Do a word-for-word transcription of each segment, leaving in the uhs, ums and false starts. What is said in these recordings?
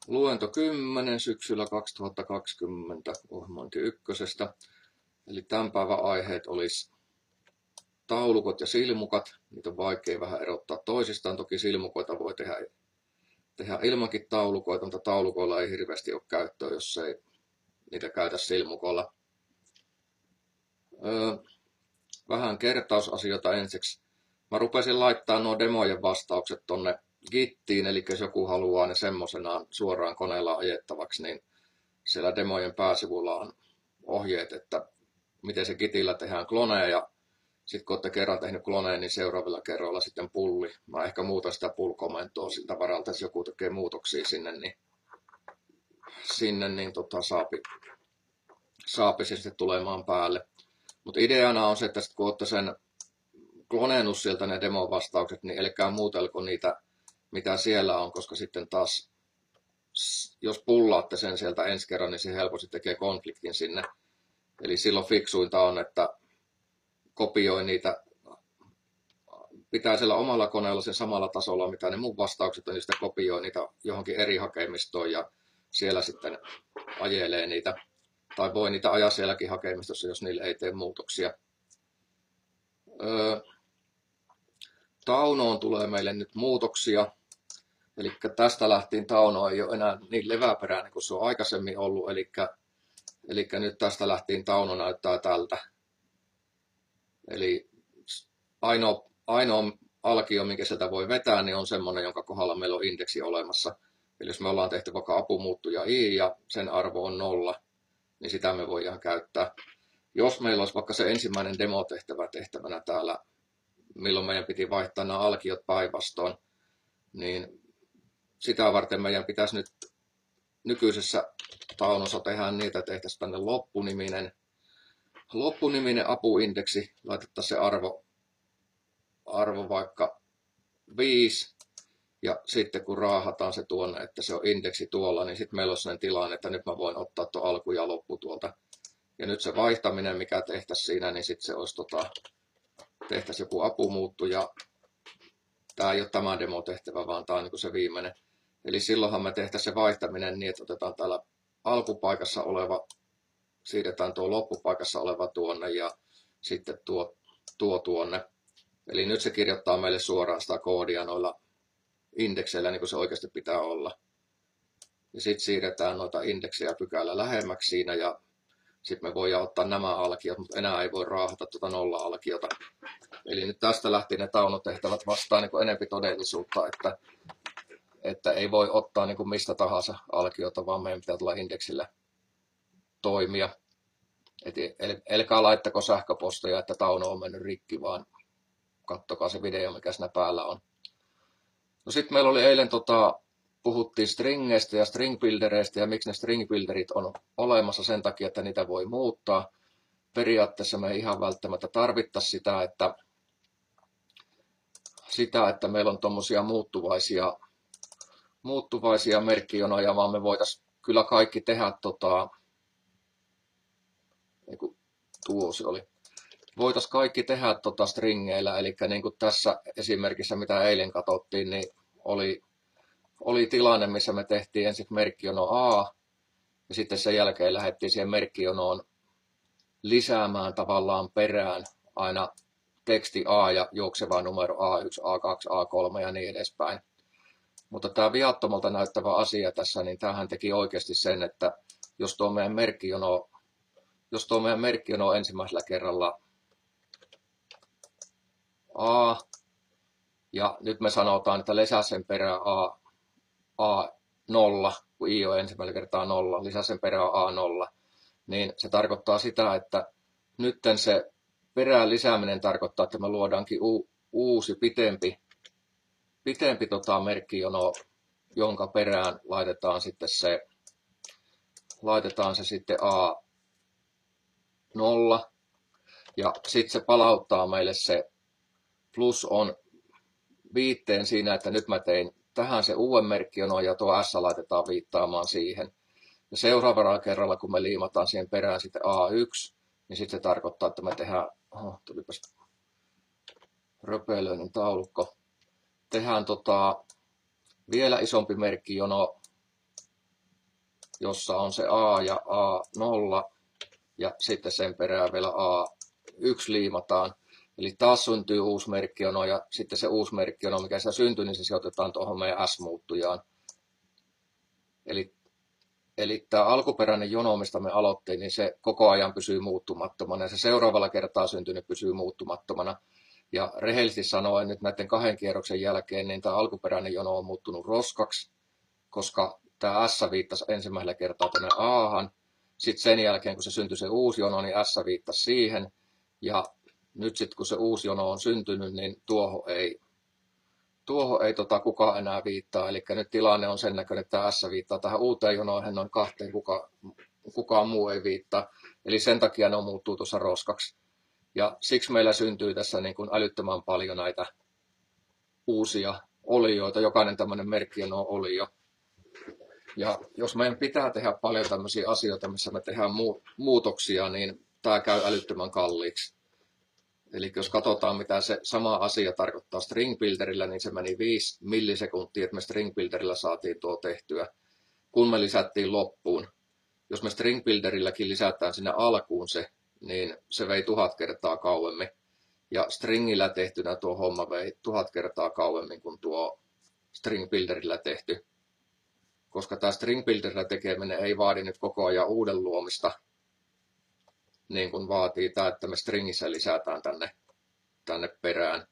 Luento kymmenen syksyllä kaksituhattakaksikymmentä ohjelmointi ykkösestä. Eli tämän päivän aiheet olisi taulukot ja silmukat. Niitä on vaikea vähän erottaa toisistaan. Toki silmukoita voi tehdä, tehdä ilmankin taulukoita, mutta taulukoilla ei hirveästi ole käyttöä, jos ei niitä käytä silmukolla. Öö, vähän kertausasioita ensiksi. Mä rupesin laittaa nuo demojen vastaukset tonne Gittiin, eli jos joku haluaa ne semmoisenaan suoraan koneella ajettavaksi, niin siellä demojen pääsivulla on ohjeet, että miten se Gitillä tehdään kloneja, ja sitten kun olette kerran tehnyt kloneen, niin seuraavilla kerroilla sitten pulli. Mä ehkä muutan sitä pull-komentoa siltä varalta, jos joku tekee muutoksia sinne, niin, sinne, niin tota, saapi, saapi se sitten tulemaan päälle. Mutta ideana on se, että kun olette sen kloneenut sieltä ne demovastaukset, niin älkää muutelko niitä, mitä siellä on, koska sitten taas, jos pullaatte sen sieltä ensi kerran, niin se helposti tekee konfliktin sinne. Eli silloin fiksuinta on, että kopioi niitä, pitää siellä omalla koneella sen samalla tasolla, mitä ne muut vastaukset on, niin sitten kopioi niitä johonkin eri hakemistoon ja siellä sitten ajelee niitä. Tai voi niitä ajaa sielläkin hakemistossa, jos niille ei tee muutoksia. Öö, Taunoon tulee meille nyt muutoksia. Eli tästä lähtien Tauno ei ole enää niin leväperäinen kuin se on aikaisemmin ollut. Eli, eli nyt tästä lähtien Tauno näyttää tältä. Eli ainoa, ainoa alkio, minkä sieltä voi vetää, niin on semmoinen, jonka kohdalla meillä on indeksi olemassa. Eli jos me ollaan tehty vaikka apumuuttuja i ja sen arvo on nolla, niin sitä me voidaan käyttää. Jos meillä olisi vaikka se ensimmäinen demotehtävä tehtävänä täällä, milloin meidän piti vaihtaa nämä alkiot päinvastoin, niin sitä varten meidän pitäisi nyt nykyisessä Taunossa tehdä niitä, että tehtäisiin tänne loppuniminen, loppuniminen apuindeksi, laitettaisiin se arvo, arvo vaikka viisi, ja sitten kun raahataan se tuonne, että se on indeksi tuolla, niin sitten meillä on sellainen tilanne, että nyt mä voin ottaa tuon alku ja loppu tuolta. Ja nyt se vaihtaminen, mikä tehtäisiin siinä, niin sitten se olisi tota, tehtäisiin joku apumuuttu, ja tämä ei ole tämä demotehtävä, vaan tämä on niin se viimeinen. Eli silloinhan me tehtäisiin se vaihtaminen niin, että otetaan täällä alkupaikassa oleva, siirretään tuo loppupaikassa oleva tuonne ja sitten tuo, tuo tuonne. Eli nyt se kirjoittaa meille suoraan sitä koodia noilla indekseillä, niin kuin se oikeasti pitää olla. Ja sitten siirretään noita indeksejä pykälä lähemmäksi siinä, ja sitten me voidaan ottaa nämä alkiot, mutta enää ei voi raahata tuota nolla-alkiota. Eli nyt tästä lähtien ne taunotehtävät vastaan niin enempi todellisuutta, että, että ei voi ottaa niin kuin mistä tahansa alkiota, vaan meidän pitää tulla indeksillä toimia. Et el, elkää laittako sähköposteja, että Tauno on mennyt rikki, vaan kattokaa se video, mikä siinä päällä on. No sitten meillä oli eilen, tota, puhuttiin stringeistä ja stringbuildereista ja miksi ne stringbuilderit on olemassa sen takia, että niitä voi muuttaa. Periaatteessa me ei ihan välttämättä tarvittaisi sitä, että, sitä, että meillä on tuommoisia muuttuvaisia, muuttuvaisia merkkijonoja, vaan me voitaisiin kyllä kaikki tehdä, tota, niin kuin tuo se oli, voitaisiin kaikki tehdä tota stringeillä, eli niin kuin tässä esimerkissä, mitä eilen katsottiin, niin oli, oli tilanne, missä me tehtiin ensin merkkijono A, ja sitten sen jälkeen lähdettiin siihen merkkijonoon lisäämään tavallaan perään aina teksti A ja juokseva numero A yksi, A kaksi, A kolme ja niin edespäin. Mutta tämä viattomalta näyttävä asia tässä, niin tämähän teki oikeasti sen, että jos tuo meidän merkkijono, jos tuo meidän merkkijono ensimmäisellä kerralla A, ja nyt me sanotaan, että lisää sen perään A, A nolla, kun I on ensimmäisellä kertaa nolla, lisää sen perään A nolla, niin se tarkoittaa sitä, että nytten se perään lisääminen tarkoittaa, että me luodaankin u, uusi pitempi, pitempi tota merkkijono, jonka perään laitetaan sitten se, laitetaan se sitten A nolla, ja sitten se palauttaa meille se plus on viitteen siinä, että nyt mä tein tähän se uuden merkkijonon ja tuo S laitetaan viittaamaan siihen. Ja seuraavalla kerralla, kun me liimataan siihen perään sitten A yksi, niin sitten se tarkoittaa, että me tehdään, oho, tulipas röpelöinen taulukko, tehdään tota vielä isompi merkkijono jossa on se A ja A nolla ja sitten sen perään vielä A yksi liimataan. Eli taas syntyy uusi merkkijono ja sitten se uusi merkkijono, mikä siellä syntyy, niin se sijoitetaan tuohon meidän S-muuttujaan. Eli, eli tämä alkuperäinen jono, mistä me aloittiin, niin se koko ajan pysyy muuttumattomana ja se seuraavalla kertaa syntynyt pysyy muuttumattomana. Ja rehellisesti sanoen nyt näiden kahden kierroksen jälkeen, niin tämä alkuperäinen jono on muuttunut roskaksi, koska tämä S viittasi ensimmäisellä kertaa tänne Ahan. Sitten sen jälkeen, kun se syntyi se uusi jono, niin S viittasi siihen. Ja nyt sitten, kun se uusi jono on syntynyt, niin tuohon ei, tuohon ei tota kukaan enää viittaa. Eli nyt tilanne on sen näköinen, että tämä S viittaa tähän uuteen jonoon, noin kahteen kuka, kukaan muu ei viittaa. Eli sen takia ne on muuttuu tuossa roskaksi. Ja siksi meillä syntyy tässä niin kuin älyttömän paljon näitä uusia olioita. Jokainen tämmöinen merkkijono on olio. Ja jos meidän pitää tehdä paljon tämmöisiä asioita, missä me tehdään muutoksia, niin tämä käy älyttömän kalliiksi. Eli jos katsotaan, mitä se sama asia tarkoittaa string builderillä, niin se meni viisi millisekuntia, että me string builderillä saatiin tuo tehtyä, kun me lisättiin loppuun. Jos me string builderilläkin lisätään sinne alkuun se, niin se vei tuhat kertaa kauemmin. Ja stringillä tehtynä tuo homma vei tuhat kertaa kauemmin kuin tuo string builderillä tehty. Koska tämä string builderillä tekeminen ei vaadi nyt koko ajan uuden luomista, niin kuin vaatii tämä, että me stringissä lisätään tänne, tänne perään.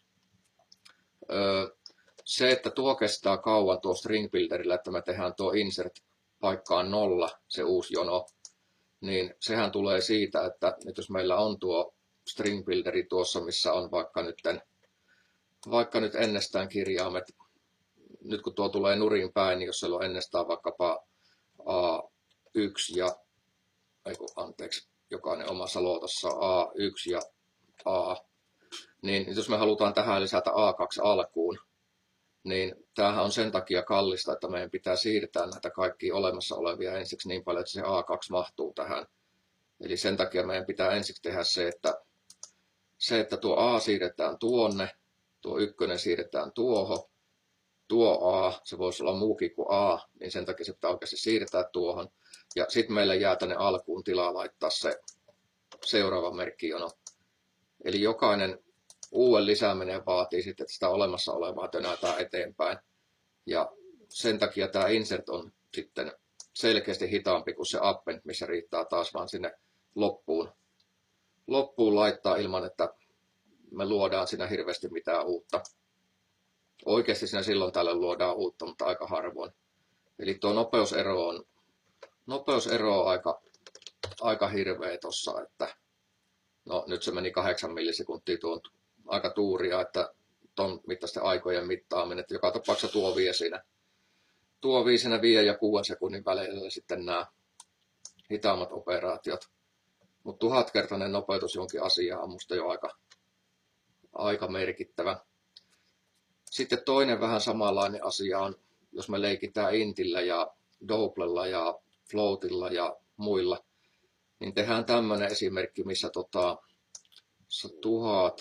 Öö, se, että tuo kestää kauan tuo string builderillä, että me tehdään tuo insert paikkaan nolla, se uusi jono, niin sehän tulee siitä, että nyt jos meillä on tuo string builderi tuossa, missä on vaikka nyt, vaikka nyt ennestään kirjaimet, nyt kun tuo tulee nurin päin, niin jos siellä on ennestään vaikkapa A yksi ja, eiku, anteeksi, jokainen omassa luotossa A yksi ja A, niin jos me halutaan tähän lisätä A kaksi alkuun, niin tämähän on sen takia kallista, että meidän pitää siirtää näitä kaikkia olemassa olevia ensiksi niin paljon, että se A kaksi mahtuu tähän. Eli sen takia meidän pitää ensiksi tehdä se, että, se, että tuo A siirretään tuonne, tuo ykkönen siirretään tuohon, tuo A, se voisi olla muukin kuin A, niin sen takia se pitää oikeasti siirtää tuohon. Ja sitten meille jää tänne alkuun tilaa laittaa se seuraava merkkijono. Eli jokainen uuden lisääminen vaatii sitten, että sitä olemassa olevaa tönätään eteenpäin. Ja sen takia tämä insert on sitten selkeästi hitaampi kuin se append, missä riittää taas vaan sinne loppuun, loppuun laittaa ilman, että me luodaan siinä hirveästi mitään uutta. Oikeasti siinä silloin tällöin luodaan uutta, mutta aika harvoin. Eli tuo nopeusero on, nopeusero on aika, aika hirveä tuossa, että no nyt se meni kahdeksan millisekuntia tuon aika tuuria, että ton mittaisten aikojen mittaaminen, että joka tapauksessa tuo vie siinä, tuo vie siinä viiden ja kuuden sekunnin väleillä sitten nämä hitaammat operaatiot. Mutta tuhatkertainen nopeutus jonkin asiaan on musta jo aika, aika merkittävä. Sitten toinen vähän samanlainen asia on, jos me leikitään intillä ja doublella ja floatilla ja muilla, niin tehdään tämmöinen esimerkki, missä tota, tuhat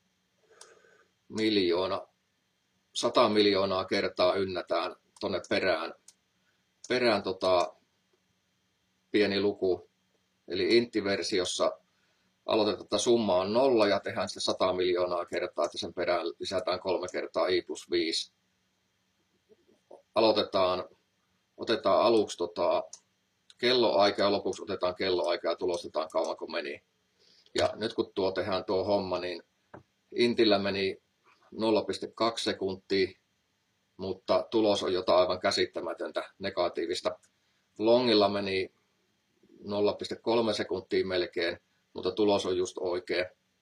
miljoona, sata miljoonaa kertaa ynnätään tonne perään, perään tota, pieni luku. Eli intti-versiossa aloitetaan, että summa on nolla ja tehdään sitten sata miljoonaa kertaa, että sen perään lisätään kolme kertaa i plus viisi. Aloitetaan, otetaan aluksi tota, kelloaika ja lopuksi otetaan kelloaika ja tulostetaan kauan kun meni. Ja nyt kun tuo tehdään tuo homma, niin intillä meni nolla pilkku kaksi sekuntia, mutta tulos on jotain aivan käsittämätöntä negatiivista. Longilla meni nolla pilkku kolme sekuntia melkein, mutta tulos on just oikea.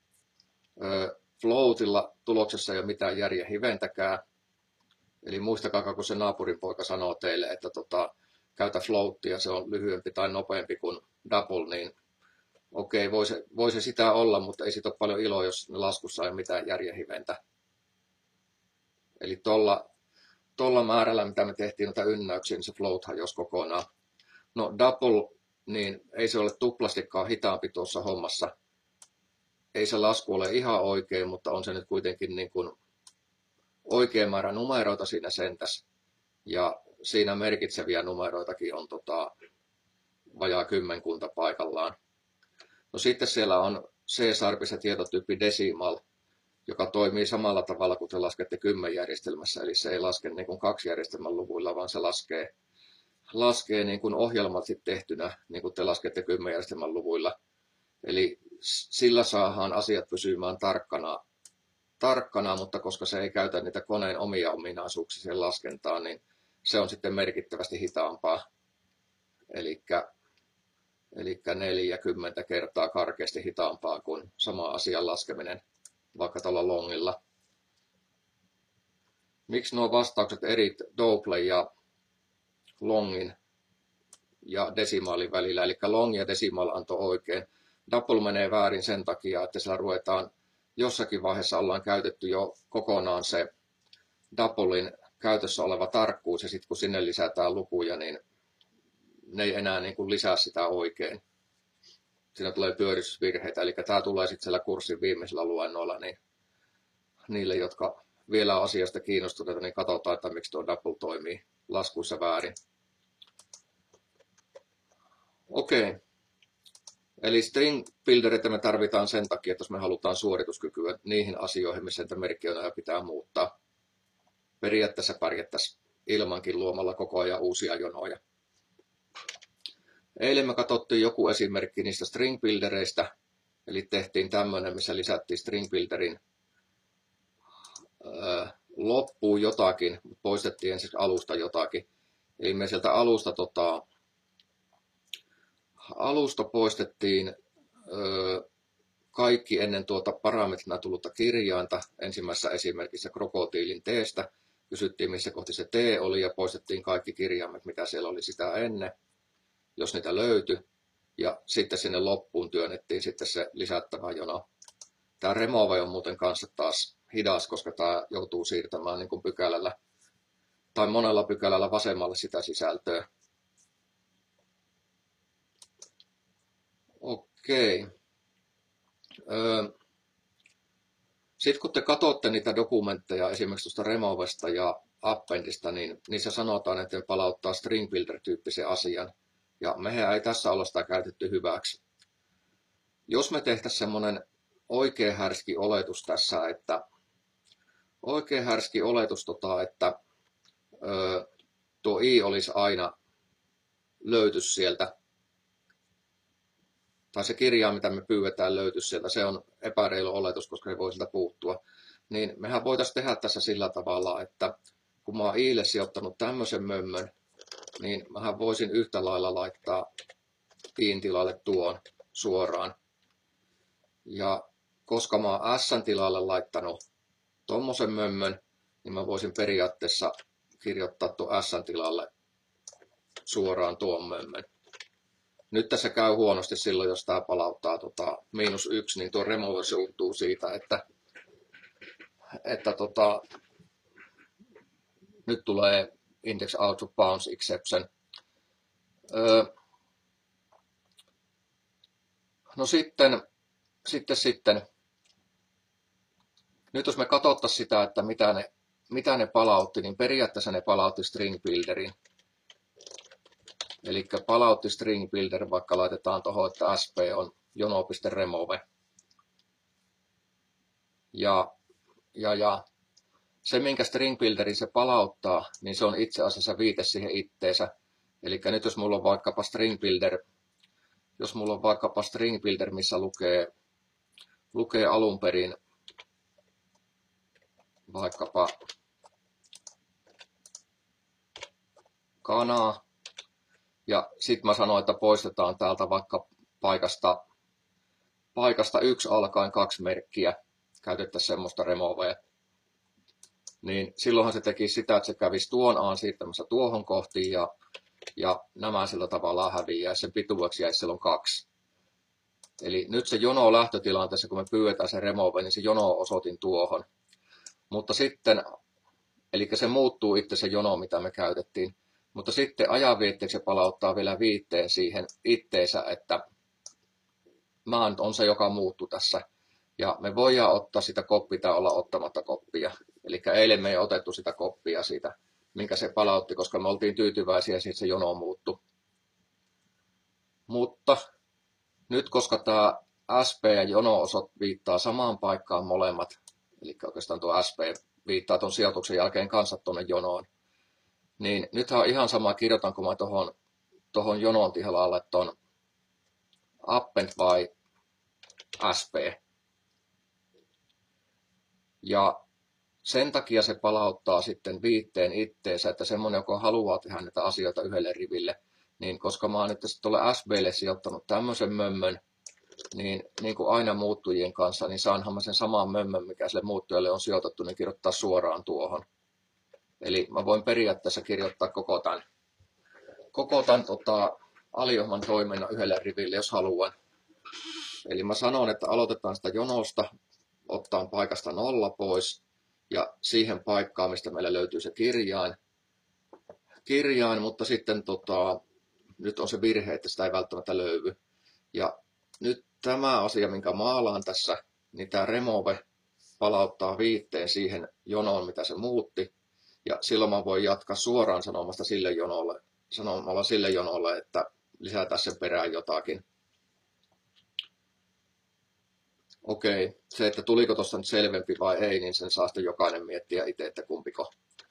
Floatilla tuloksessa ei ole mitään järjen hiventäkään. Eli muistakaa, kun se naapurin poika sanoo teille, että tota, käytä floatia, se on lyhyempi tai nopeampi kuin double, niin okei, voi se, voi se sitä olla, mutta ei siitä ole paljon iloa, jos laskussa ei ole mitään järjen hiventä. Eli tuolla tolla määrällä, mitä me tehtiin noita ynnäyksiä, niin se float hajosi kokonaan. No double, niin ei se ole tuplastikaan hitaampi tuossa hommassa. Ei se lasku ole ihan oikein, mutta on se nyt kuitenkin niin kuin oikea määrä numeroita siinä sentäs. Ja siinä merkitseviä numeroitakin on tota, vajaa kymmenkunta paikallaan. No sitten siellä on C-sarpissa tietotyyppi decimal, joka toimii samalla tavalla kuin te laskette kymmenjärjestelmässä, eli se ei laske niin kuin kaksi järjestelmän luvuilla, vaan se laskee, laskee niin kuin ohjelmallisesti tehtynä, niin kuin te laskette kymmenjärjestelmän luvuilla. Eli sillä saadaan asiat pysymään tarkkana, tarkkana, mutta koska se ei käytä niitä koneen omia ominaisuuksia sen laskentaan, niin se on sitten merkittävästi hitaampaa. Elikkä, elikkä neljäkymmentä kertaa karkeasti hitaampaa kuin sama asian laskeminen vaikka tuolla longilla. Miksi nuo vastaukset eri double ja longin ja desimaalin välillä, eli long ja decimal antoi oikein. Double menee väärin sen takia, että sillä ruvetaan, jossakin vaiheessa ollaan käytetty jo kokonaan se doublein käytössä oleva tarkkuus, ja sitten kun sinne lisätään lukuja, niin ne ei enää niin kuin lisää sitä oikein. Siinä tulee pyöristysvirheitä, eli tämä tulee sitten siellä kurssin viimeisellä luennoilla, niin niille, jotka vielä on asiasta kiinnostuneita, niin katsotaan, että miksi tuo double toimii laskuissa väärin. Okei. Okay. Eli string buildereitä me tarvitaan sen takia, että jos me halutaan suorituskykyä niihin asioihin, missä niitä merkkejä pitää muuttaa. Periaatteessa pärjättäisiin ilmankin luomalla koko ajan uusia jonoja. Eilen me katsottiin joku esimerkki niistä string buildereistä, eli tehtiin tämmöinen, missä lisättiin string builderin öö, loppuun jotakin, poistettiin ensin alusta jotakin. Eli me sieltä alusta, tota, alusta poistettiin öö, kaikki ennen tuota parametrina tullutta kirjainta. Ensimmäisessä esimerkissä krokotiilin T:stä kysyttiin, missä kohti se T oli, ja poistettiin kaikki kirjaimet, mitä siellä oli sitä ennen, jos niitä löytyi. Ja sitten sinne loppuun työnnettiin sitten se lisättävä jono. Tämä remove on muuten kanssa taas hidas, koska tämä joutuu siirtämään niin kuin pykälällä tai monella pykälällä vasemmalle sitä sisältöä. Okei. Öö. Sitten kun te katsotte niitä dokumentteja esimerkiksi tuosta removesta ja appendista, niin niissä sanotaan, että ne palauttaa string builder-tyyppisen asian. Ja mehän ei tässä olla sitä käytetty hyväksi. Jos me tehtäisiin semmoinen oikein härski oletus tässä, että oikein härski oletus, tota, että ö, tuo i olisi aina löytys sieltä, tai se kirjain, mitä me pyydetään, löytyisi sieltä, se on epäreilu oletus, koska se voi siltä puuttua. Niin mehän voitaisiin tehdä tässä sillä tavalla, että kun mä oon iille sijoittanut tämmöisen mömmön, niin mähän voisin yhtä lailla laittaa iin tilalle tuon suoraan. Ja koska mä oon s:n tilalle laittanut tommosen mömmön, niin mä voisin periaatteessa kirjoittaa tuon s:n tilalle suoraan tuon mömmön. Nyt tässä käy huonosti silloin, jos tämä palauttaa tota, miinus yksi, niin tuo remove suuttuu siitä, että, että tota, nyt tulee index out of bounds exception. Öö, no sitten, sitten, sitten, nyt jos me katsottaisiin sitä, että mitä ne, mitä ne palautti, niin periaatteessa ne palautti string builderin. Eli palautti string builder, vaikka laitetaan tuohon, että sp on jono.remove. Ja, ja, ja se, minkä string builderin se palauttaa, niin se on itse asiassa viite siihen itteensä. Eli nyt jos mulla on vaikkapa string builder, jos mulla on vaikkapa string builder, missä lukee, lukee alun perin vaikkapa kana, ja sitten mä sanoin, että poistetaan täältä vaikka paikasta, paikasta yksi alkaen kaksi merkkiä, käytettäisiin semmoista removea. Niin silloinhan se teki sitä, että se kävisi tuon aan siirtämässä tuohon kohtiin ja, ja nämä sillä tavalla häviää ja sen pituudeksi jäisi silloin kaksi. Eli nyt se jono lähtötilanteessa, kun me pyydetään se remove, niin se jono osoitin tuohon. Mutta sitten, eli se muuttuu itse se jono, mitä me käytettiin. Mutta sitten ajanvietteeksi se palauttaa vielä viitteen siihen itteensä, että mä on se, joka muuttuu tässä. Ja me voidaan ottaa sitä koppia tai olla ottamatta koppia. Eli eilen me ei otettu sitä koppia siitä minkä se palautti, koska me oltiin tyytyväisiä, että se jono muuttui. Mutta nyt, koska tämä S P ja jono-osat viittaa samaan paikkaan molemmat, eli oikeastaan tuo S P viittaa tuon sijoituksen jälkeen kanssa tuonne jonoon, niin nythän on ihan sama, kirjoitanko mä tuohon tohon jonon tilalle tuon append vai S P. Ja sen takia se palauttaa sitten viitteen itteensä, että semmoinen, joka haluaa tehdä näitä asioita yhdelle riville, niin koska mä oon nyt sitten tuolle S B:lle sijoittanut tämmöisen mömmön, niin, niin kuin aina muuttujien kanssa, niin saanhan mä sen saman mömmön, mikä sille muuttujalle on sijoitettu, niin kirjoittaa suoraan tuohon. Eli mä voin periaatteessa kirjoittaa koko tämän, koko tämän tota, aliohman toiminnan yhdelle riville, jos haluan. Eli mä sanon, että aloitetaan sitä jonosta, ottaa paikasta nolla pois, ja siihen paikkaan, mistä meillä löytyy se kirjain, kirjain mutta sitten tota, nyt on se virhe, että sitä ei välttämättä löydy. Ja nyt tämä asia, minkä maalaan tässä, niin tämä remove palauttaa viitteen siihen jonoon, mitä se muutti. Ja silloin mä voin jatkaa suoraan sanomasta sille jonolle, sanomalla sille jonolle, että lisätään sen perään jotakin. Okei, se, että tuliko tuosta nyt selvempi vai ei, niin sen saa sitten jokainen miettiä itse, että kumpiko.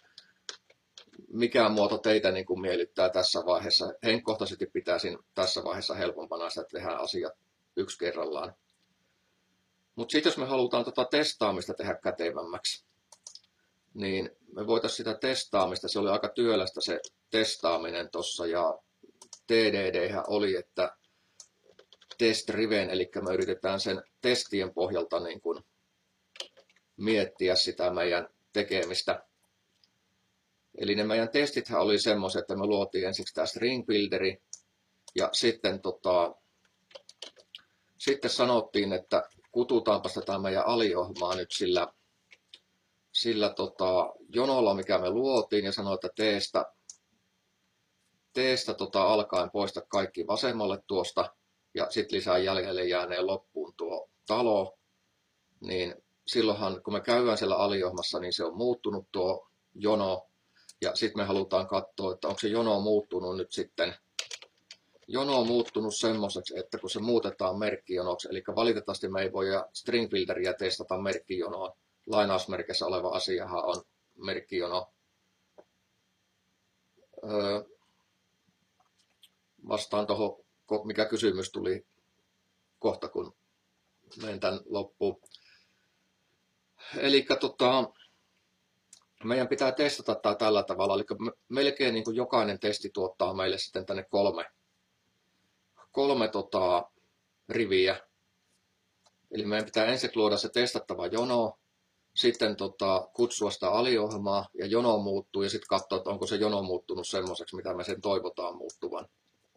Mikä muoto teitä niin kuin miellyttää tässä vaiheessa. Henkkohtaisesti pitäisin tässä vaiheessa helpompana sitä, että tehdään asiat yksi kerrallaan. Mutta sitten jos me halutaan tuota testaamista tehdä kätevämmäksi, niin me voitaisiin sitä testaamista, se oli aika työlästä se testaaminen tuossa, ja T D D oli, että test driven, eli me yritetään sen testien pohjalta niin kuin miettiä sitä meidän tekemistä. Eli ne meidän testithän oli semmoiset, että me luotiin ensiksi tämä string builderi, ja sitten, tota, sitten sanottiin, että kututaanpa tätä meidän aliohmaa nyt sillä, sillä tota, jonolla, mikä me luotiin, ja sanoi, että teestä, teestä tota, alkaen poista kaikki vasemmalle tuosta, ja sitten lisää jäljelle jääneen loppuun tuo talo, niin silloinhan kun me käydään siellä aliohmassa, niin se on muuttunut tuo jono, ja sitten me halutaan katsoa, että onko se jono muuttunut nyt sitten, jono on muuttunut semmoiseksi, että kun se muutetaan merkkijonoksi, eli valitettavasti me ei voi string builderia testata merkkijonoon, lainausmerkissä oleva asiahan on merkkijono. Öö, vastaan tuohon, mikä kysymys tuli kohta, kun menen tämän loppuun. Eli tota, meidän pitää testata tämä tällä tavalla, eli melkein niin kuin jokainen testi tuottaa meille sitten tänne kolme, kolme tota, riviä. Eli meidän pitää ensin luoda se testattava jono, sitten tota, kutsua sitä aliohjelmaa ja jono muuttuu ja sitten katsoa, että onko se jono muuttunut semmoiseksi, mitä me sen toivotaan muuttuvan.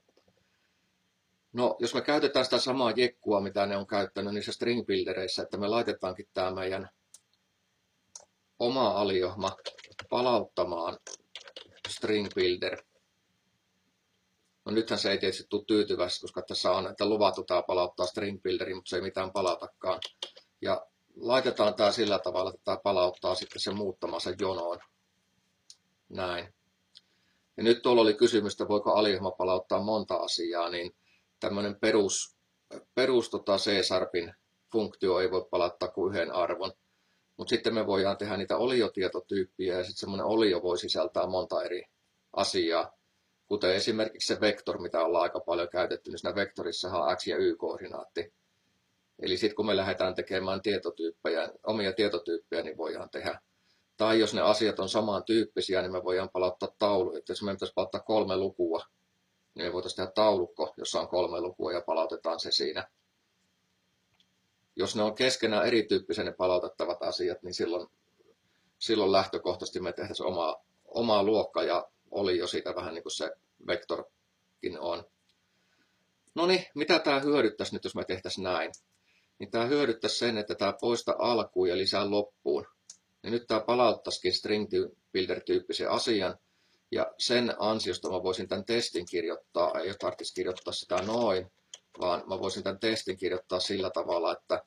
No, jos me käytetään sitä samaa jekkua, mitä ne on käyttänyt niissä string buildereissä, että me laitetaankin tämä meidän oma aliohma palauttamaan string builder. No nythän se ei tietysti tule tyytyväisesti, koska tässä on, että luvattu tämä palauttaa string builderi, mutta se ei mitään palautakaan. Ja laitetaan tämä sillä tavalla, että tämä palauttaa sitten sen muuttamansa jonoon. Näin. Ja nyt tuolla oli kysymys, että voiko aliohma palauttaa monta asiaa, niin tämmöinen perus, perus tota C-sharpin funktio ei voi palauttaa kuin yhden arvon. Mutta sitten me voidaan tehdä niitä oliotietotyyppiä ja sitten semmoinen olio voi sisältää monta eri asiaa. Kuten esimerkiksi se vektor, mitä ollaan aika paljon käytetty, niin siinä vektorissahan on x- ja y-koordinaatti. Eli sitten kun me lähdetään tekemään tietotyyppejä, omia tietotyyppejä, niin voidaan tehdä. Tai jos ne asiat on samantyyppisiä, niin me voidaan palauttaa taulu. Että jos me pitäisi palauttaa kolme lukua, niin me voitaisiin tehdä taulukko, jossa on kolme lukua ja palautetaan se siinä. Jos ne on keskenään erityyppisiä ne palautettavat asiat, niin silloin, silloin lähtökohtaisesti me tehtäisiin omaa, omaa luokkaa ja oli jo siitä vähän niin kuin se vektorkin on. No niin, mitä tämä hyödyttäisi nyt, jos me tehtäisiin näin? Niin tämä hyödyttäisi sen, että tämä poista alkuun ja lisää loppuun. Ja nyt tämä palauttaisikin string builder-tyyppisen asian. Ja sen ansiosta mä voisin tämän testin kirjoittaa, ei tarvitsisi kirjoittaa sitä noin, vaan mä voisin tämän testin kirjoittaa sillä tavalla, että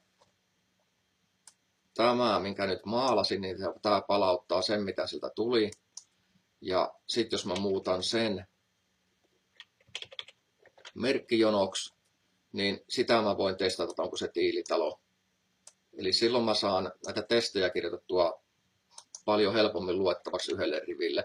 tämä, minkä nyt maalasin, niin tämä palauttaa sen, mitä siltä tuli. Ja sitten jos mä muutan sen merkkijonoksi, niin sitä mä voin testata, että onko se tiilitalo. Eli silloin mä saan näitä testejä kirjoitettua paljon helpommin luettavaksi yhdelle riville.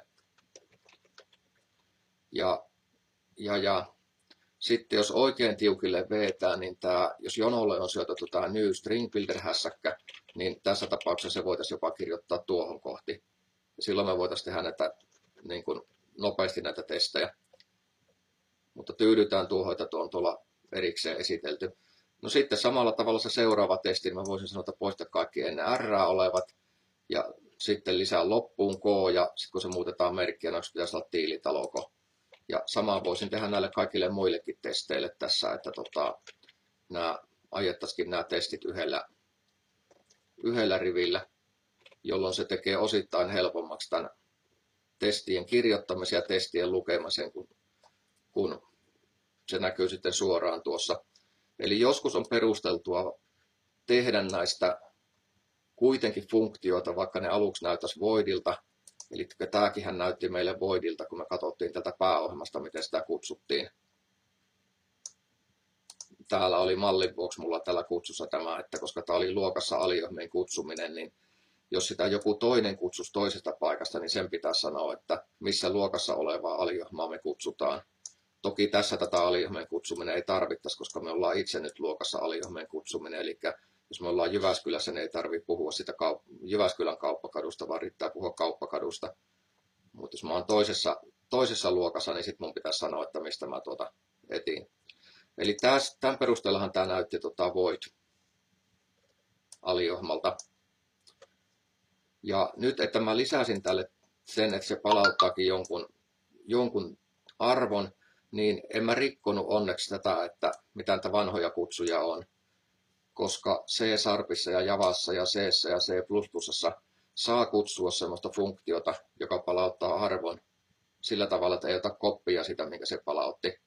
Ja, ja, ja sitten jos oikein tiukille vetää, niin tää, jos jonolle on sijoitettu tämä new string builder hässäkkä, niin tässä tapauksessa se voitaisiin jopa kirjoittaa tuohon kohti. Ja silloin me voitaisiin tehdä näitä, niin kuin, nopeasti näitä testejä. Mutta tyydytään tuohon, että tuo on tuolla erikseen esitelty. No sitten samalla tavalla se seuraava testi, niin mä voisin sanoa, että poista kaikki ennen R olevat. Ja sitten lisää loppuun K, ja sitten kun se muutetaan merkkiä, niin pitäisi olla tiilitaloko. Ja samaa voisin tehdä näille kaikille muillekin testeille tässä, että tota, nämä, ajettaisikin nämä testit yhdellä, yhdellä rivillä, jolloin se tekee osittain helpommaksi tämän testien kirjoittamisen ja testien lukemisen, kun, kun se näkyy sitten suoraan tuossa. Eli joskus on perusteltua tehdä näistä kuitenkin funktioita, vaikka ne aluksi näyttäisi voidilta. Eli tämäkin näytti meille voidilta, kun me katsottiin tätä pääohjelmasta, miten sitä kutsuttiin. Täällä oli mallin vuoksi mulla tällä kutsussa tämä, että koska tämä oli luokassa aliohmeen kutsuminen, niin jos sitä joku toinen kutsuisi toisesta paikasta, niin sen pitää sanoa, että missä luokassa olevaa aliohmaa me kutsutaan. Toki tässä tätä aliohmeen kutsuminen ei tarvittaisi, koska me ollaan itse nyt luokassa aliohmeen kutsuminen. Eli jos me ollaan Jyväskylässä, niin ei tarvitse puhua sitä kaup- Jyväskylän kauppakadusta, vaan riittää puhua kauppakadusta. Mutta jos mä oon toisessa, toisessa luokassa, niin sitten mun pitäisi sanoa, että mistä mä tuota etin. Eli täs, tämän perusteellahan tämä näytti tota void aliohmalta. Ja nyt, että mä lisäsin tälle sen, että se palauttaakin jonkun, jonkun arvon, niin en mä rikkonut onneksi tätä, että mitä näitä vanhoja kutsuja on. Koska C-Sharpissa ja Javassa ja C:ssä ja C plus plusissa saa kutsua sellaista funktiota, joka palauttaa arvon sillä tavalla, että ei ota koppia sitä, minkä se palautti.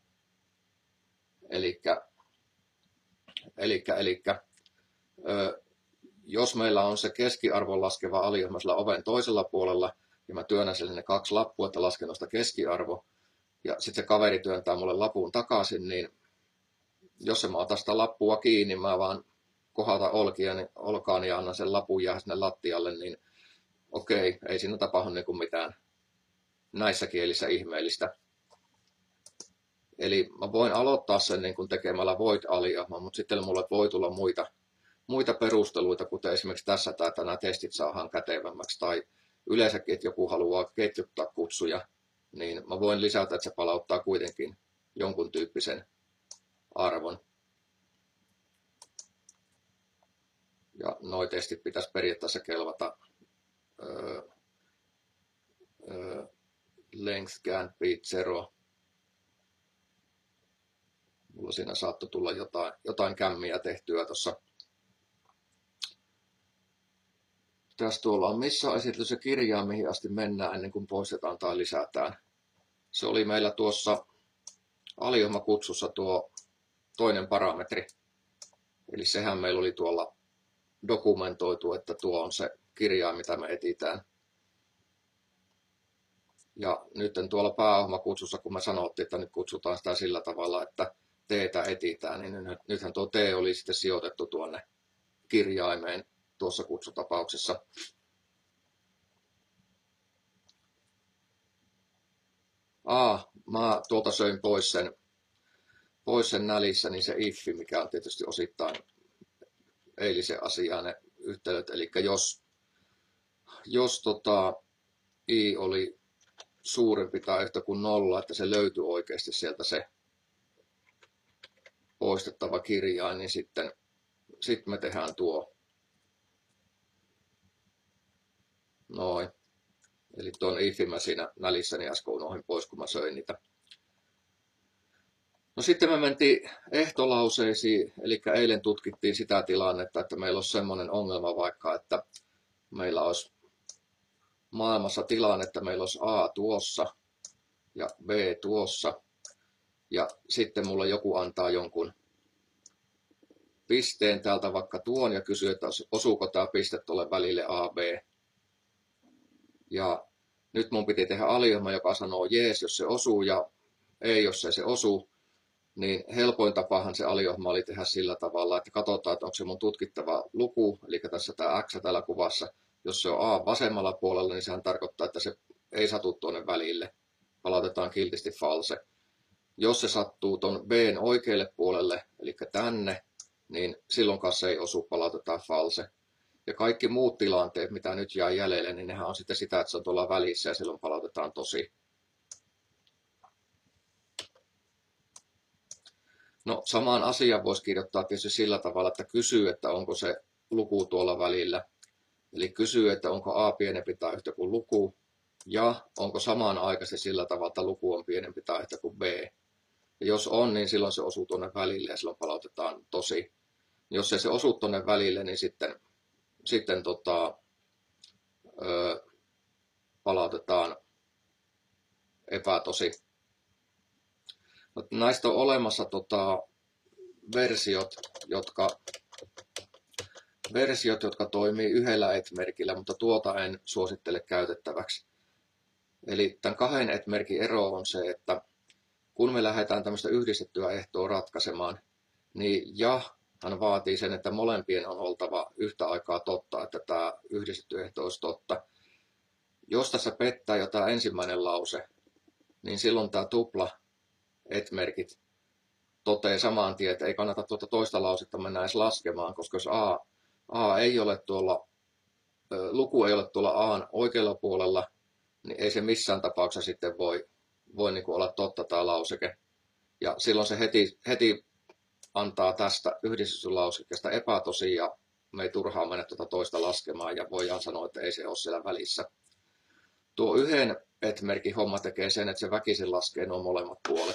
Elikkä, elikkä, elikkä ö, jos meillä on se keskiarvon laskeva aliohjelma sillä oven toisella puolella, ja mä työnnän sille ne kaksi lappua, että lasken noista keskiarvo, ja sitten se kaveri työntää mulle lapun takaisin, niin jos mä otan sitä lappua kiinni, mä vaan kohata olkiani, olkaani ja annan sen lapun jää sinne lattialle, niin okei, ei siinä tapahdu niin kuin mitään näissä kielissä ihmeellistä. Eli mä voin aloittaa sen niin kuin tekemällä void-aliohjelma, mutta sitten mulle voi tulla muita, muita perusteluita, kuten esimerkiksi tässä, että nämä testit saadaan kätevämmäksi, tai yleensäkin, että joku haluaa ketjuttaa kutsuja, niin mä voin lisätä, että se palauttaa kuitenkin jonkun tyyppisen arvon. Ja nuo testit pitäisi periaatteessa kelvata öö, öö, length can't beat zero. Mulla siinä saattoi tulla jotain, jotain kämmiä tehtyä tuossa. Tässä tuolla on missä on esitelty se kirjaa, mihin asti mennään ennen kuin poistetaan tai lisätään. Se oli meillä tuossa aliohjelmakutsussa tuo toinen parametri. Eli sehän meillä oli tuolla dokumentoitu, että tuo on se kirjain, mitä me etsitään. Ja nyt tuolla pääohjelmakutsussa, kun me sanottiin, että nyt kutsutaan sitä sillä tavalla, että T:tä etsitään, niin nythän tuo T oli sitten sijoitettu tuonne kirjaimeen tuossa kutsutapauksessa. Ah, mä tuolta söin pois sen, pois sen nälissä, niin se if, mikä on tietysti osittain eilisen asiaan ne yhteydet. Eli jos, jos tota, i oli suurempi tai yhtä kuin nolla, että se löytyy oikeasti sieltä se poistettava kirjain, niin sitten, sitten me tehdään tuo. Noin. Eli tuon ifin mä siinä nälissäni äsken unohdin pois, kun mä söin niitä. No sitten me mentiin ehtolauseisiin, eli eilen tutkittiin sitä tilannetta, että meillä olisi semmoinen ongelma vaikka, että meillä olisi maailmassa tilanne, että meillä olisi A tuossa ja B tuossa, ja sitten mulla joku antaa jonkun pisteen täältä vaikka tuon ja kysyy, että osuuko tämä piste tuolle välille A, B. Ja Nyt mun piti tehdä aliohjelma, joka sanoo jees, jos se osuu ja ei, jos ei se osu. Niin helpoin tapahan se aliohjelma oli tehdä sillä tavalla, että katsotaan, että onko se mun tutkittava luku, eli tässä tämä X täällä kuvassa. Jos se on A vasemmalla puolella, niin sehän tarkoittaa, että se ei satu tuonne välille. Palautetaan kiltisti false. Jos se sattuu tuon B:n oikealle puolelle, eli tänne, niin silloin kanssa ei osu, palautetaan false. Ja kaikki muut tilanteet, mitä nyt jää jäljelle, niin nehän on sitten sitä, että se on tuolla välissä ja silloin palautetaan tosi. No samaan asiaan voisi kirjoittaa tietysti sillä tavalla, että kysyy, että onko se luku tuolla välillä. Eli kysyy, että onko A pienempi tai yhtä kuin luku. Ja onko samaan aikaisesti sillä tavalla, että luku on pienempi tai yhtä kuin B. Ja jos on, niin silloin se osuu tuonne välille ja silloin palautetaan tosi. Jos ei se osu tuonne välille, niin sitten, sitten tota, ö, palautetaan epätosi. No, näistä on olemassa tota, versiot, jotka, versiot, jotka toimii yhdellä et-merkillä, mutta tuota en suosittele käytettäväksi. Eli tämän kahden et-merkin ero on se, että kun me lähdetään tämmöistä yhdistettyä ehtoa ratkaisemaan, niin ja hän vaatii sen, että molempien on oltava yhtä aikaa totta, että tämä yhdistetty ehto olisi totta. Jos tässä pettää jo tämä ensimmäinen lause, niin silloin tämä tupla et-merkit toteaa saman tien, että ei kannata tuota toista lausetta mennä edes laskemaan, koska jos A, A ei ole tuolla, luku ei ole tuolla A:n oikealla puolella, niin ei se missään tapauksessa sitten voi, voi niin kuin olla totta tämä lauseke. Ja silloin se heti, heti antaa tästä yhdistyslausekkeesta epätosi ja me ei turhaan mennä tuota toista laskemaan ja voidaan sanoa, että ei se ole siellä välissä. Tuo yhden et-merkin homma tekee sen, että se väkisin laskee nuo molemmat puolet.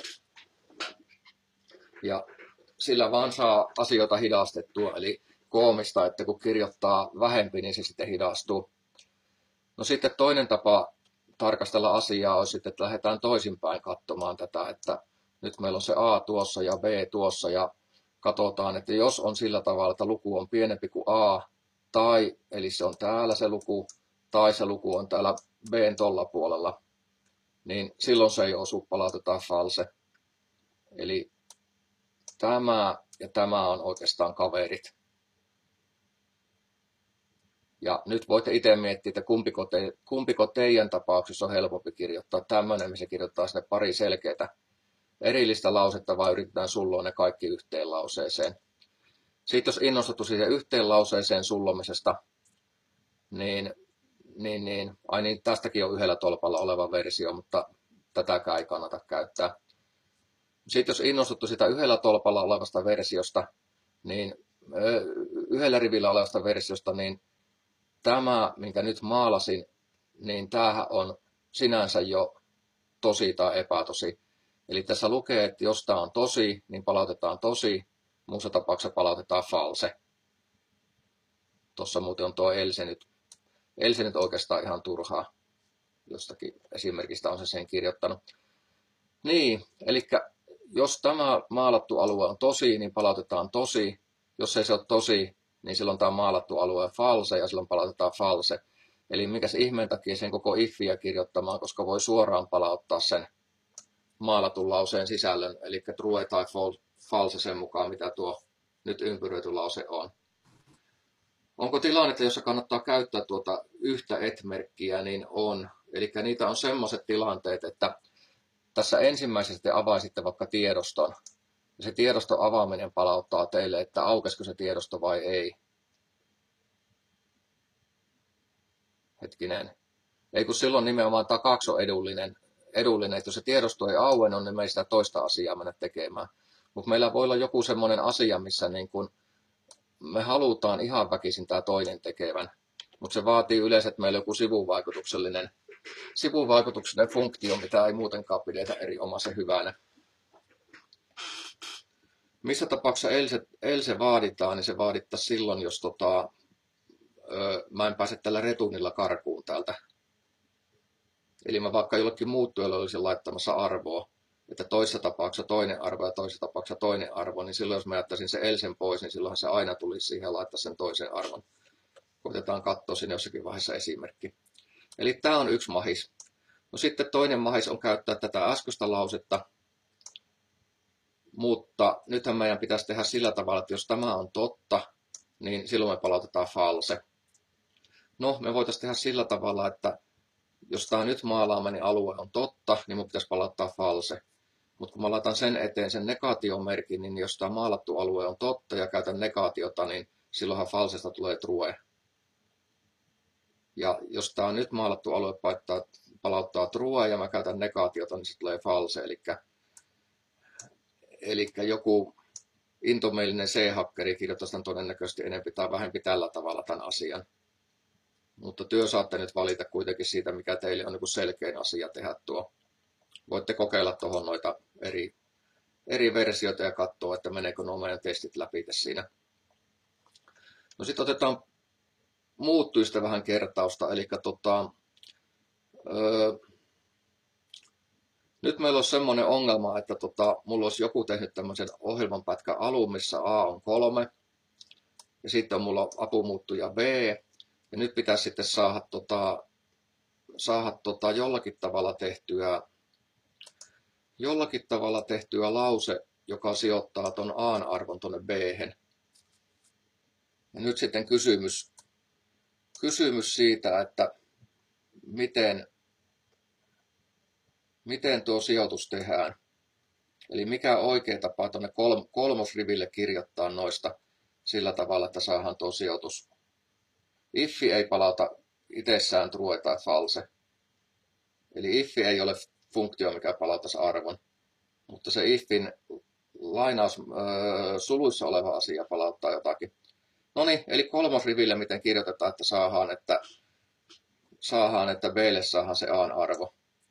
Ja sillä vaan saa asioita hidastettua, eli koomista, että kun kirjoittaa vähempi, niin se sitten hidastuu. No sitten toinen tapa tarkastella asiaa on sitten, että lähdetään toisinpäin katsomaan tätä, että nyt meillä on se A tuossa ja B tuossa ja katsotaan, että jos on sillä tavalla, että luku on pienempi kuin A, tai eli se on täällä se luku, tai se luku on täällä B:n tolla puolella, niin silloin se ei osu, palautetaan false. Eli tämä ja tämä on oikeastaan kaverit. Ja nyt voitte itse miettiä, että kumpiko, te, kumpiko teidän tapauksessa on helpompi kirjoittaa tämmöinen, missä kirjoittaa sinne pari selkeää erillistä lausetta, vai yritetään sulloa ne kaikki yhteen lauseeseen. Sitten jos innostuttu siihen yhteen lauseeseen sullomisesta, niin, niin, niin, ai niin tästäkin on yhdellä tolpalla oleva versio, mutta tätäkään ei kannata käyttää. Sitten jos innostuttu sitä yhdellä tolpalla olevasta versiosta, niin yhdellä rivillä olevasta versiosta, niin tämä, minkä nyt maalasin, niin tämähän on sinänsä jo tosi tai epätosi. Eli tässä lukee, että jos tämä on tosi, niin palautetaan tosi, muussa tapauksessa palautetaan false. Tuossa muuten on tuo else nyt, else nyt oikeastaan ihan turhaa. Jostakin esimerkistä on se sen kirjoittanut. Niin, eli jos tämä maalattu alue on tosi, niin palautetaan tosi. Jos ei se ole tosi, niin silloin tämä maalattu alue on false ja silloin palautetaan false. Eli mikäs ihmeen takia sen koko ifia kirjoittamaan, koska voi suoraan palauttaa sen maalatun lauseen sisällön, eli true tai false sen mukaan, mitä tuo nyt ympyröity lause on. Onko tilannetta, jossa kannattaa käyttää tuota yhtä et-merkkiä, niin on. Eli niitä on semmoiset tilanteet, että tässä ensimmäisessä te avaisitte vaikka tiedoston. Ja se tiedoston avaaminen palauttaa teille, että aukesiko se tiedosto vai ei. Hetkinen. Ei kun silloin nimenomaan tämä kaksi on edullinen, edullinen, että jos se tiedosto ei auennut, niin me ei sitä toista asiaa mennä tekemään. Mutta meillä voi olla joku semmoinen asia, missä niin kun me halutaan ihan väkisin tämä toinen tekevän. Mutta se vaatii yleensä, että meillä on joku sivuvaikutuksellinen, sivuvaikutuksellinen funktio, mitä ei muutenkaan pidetä erinomaisen hyvänä. Missä tapauksessa else, else vaaditaan, niin se vaadittaisiin silloin, jos tota, ö, mä en pääse tällä retuunilla karkuun täältä. Eli mä vaikka jollekin muuttujalle olisin laittamassa arvoa, että toisessa tapauksessa toinen arvo ja toisessa tapauksessa toinen arvo, niin silloin jos mä jättäisin se elsen pois, niin silloin se aina tulisi siihen laittaa sen toisen arvon. Koitetaan katsoa sinne jossakin vaiheessa esimerkki. Eli tämä on yksi mahis. No sitten toinen mahis on käyttää tätä äskeistä lausetta, mutta nythän meidän pitäisi tehdä sillä tavalla, että jos tämä on totta, niin silloin me palautetaan false. No, me voitaisiin tehdä sillä tavalla, että jos tämä nyt maalaamani alue on totta, niin mun pitäisi palauttaa false. Mutta kun mä laitan sen eteen sen negaatiomerkin, niin jos tämä maalattu alue on totta ja käytän negaatiota, niin silloinhan falsesta tulee true. Ja jos tämä nyt maalattu alue paittaa, palauttaa true ja mä käytän negaatiota, niin se tulee false. Eli, eli joku intomielinen C-hakkeri kirjoittaisi tämän todennäköisesti enemmän tai vähempi tällä tavalla tämän asian. Mutta työ saatte nyt valita kuitenkin siitä, mikä teille on niin selkein asia tehdä tuo. Voitte kokeilla tuohon noita eri, eri versioita ja katsoa, että meneekö nuo meidän testit läpi siinä. No sitten otetaan muuttuista vähän kertausta. Eli tota, öö, nyt meillä on semmoinen ongelma, että tota, mulla olisi joku tehnyt tämmöisen ohjelmanpätkän alun, missä A on kolme. Ja sitten on mulla apumuuttuja B. Ja nyt pitäisi sitten saada, tota, saada tota, jollakin tavalla tehtyä jollakin tavalla tehtyä lause, joka sijoittaa ton A-arvon tuonne B-hen. Ja nyt sitten kysymys, kysymys siitä, että miten, miten tuo sijoitus tehdään. Eli mikä on oikea tapa tuonne kolmosriville kirjoittaa noista sillä tavalla, että saadaan tuo sijoitus. If ei palauta itsessään true tai false. Eli if ei ole funktio, mikä palautaisi arvon. Mutta se ifin lainaus öö, suluissa oleva asia palauttaa jotakin. No niin, eli kolmosriville miten kirjoitetaan, että saadaan, että, saadaan, että B:lle saadaan se A:n arvo.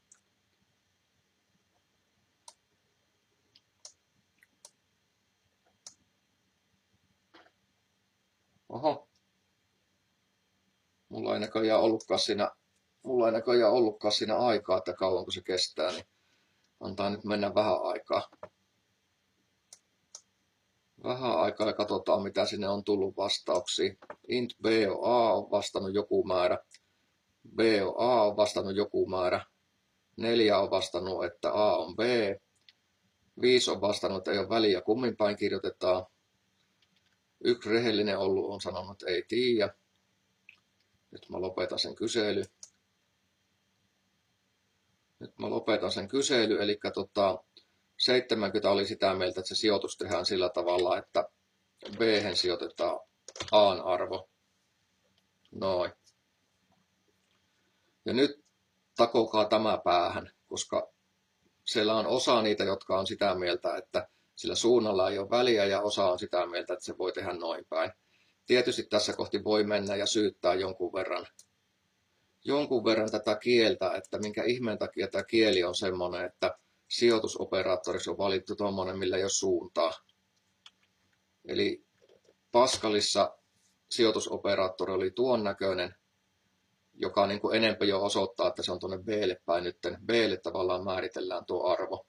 Oho. Mulla ei näköjään ollutkaan siinä, mulla ei näköjään ollutkaan siinä aikaa, että kauanko se kestää, niin antaa nyt mennä vähän aikaa. Vähän aikaa ja katsotaan, mitä sinne on tullut vastauksia. Int B on A on vastannut joku määrä. B on A on vastannut joku määrä. neljä on vastannut, että A on B. viisi on vastannut, että ei ole väliä, kummin päin kirjoitetaan. Yksi rehellinen ollut on sanonut, että ei tiedä. Nyt mä lopetan sen kysely. Nyt mä lopetan sen kysely, eli tota, seitsemänkymmentä oli sitä mieltä, että se sijoitus tehdään sillä tavalla, että B-hen sijoitetaan A:n arvo. Noin. Ja nyt takokaa tämä päähän, koska siellä on osa niitä, jotka on sitä mieltä, että sillä suunnalla ei ole väliä, ja osa on sitä mieltä, että se voi tehdä noin päin. Tietysti tässä kohti voi mennä ja syyttää jonkun verran, jonkun verran tätä kieltä, että minkä ihmeen takia tämä kieli on semmoinen, että sijoitusoperaattorissa on valittu tuommoinen, millä ei ole suuntaa. Eli Pascalissa sijoitusoperaattori oli tuon näköinen, joka niin kuin enemmän jo osoittaa, että se on tuonne B:lle päin nyt. B:lle tavallaan määritellään tuo arvo.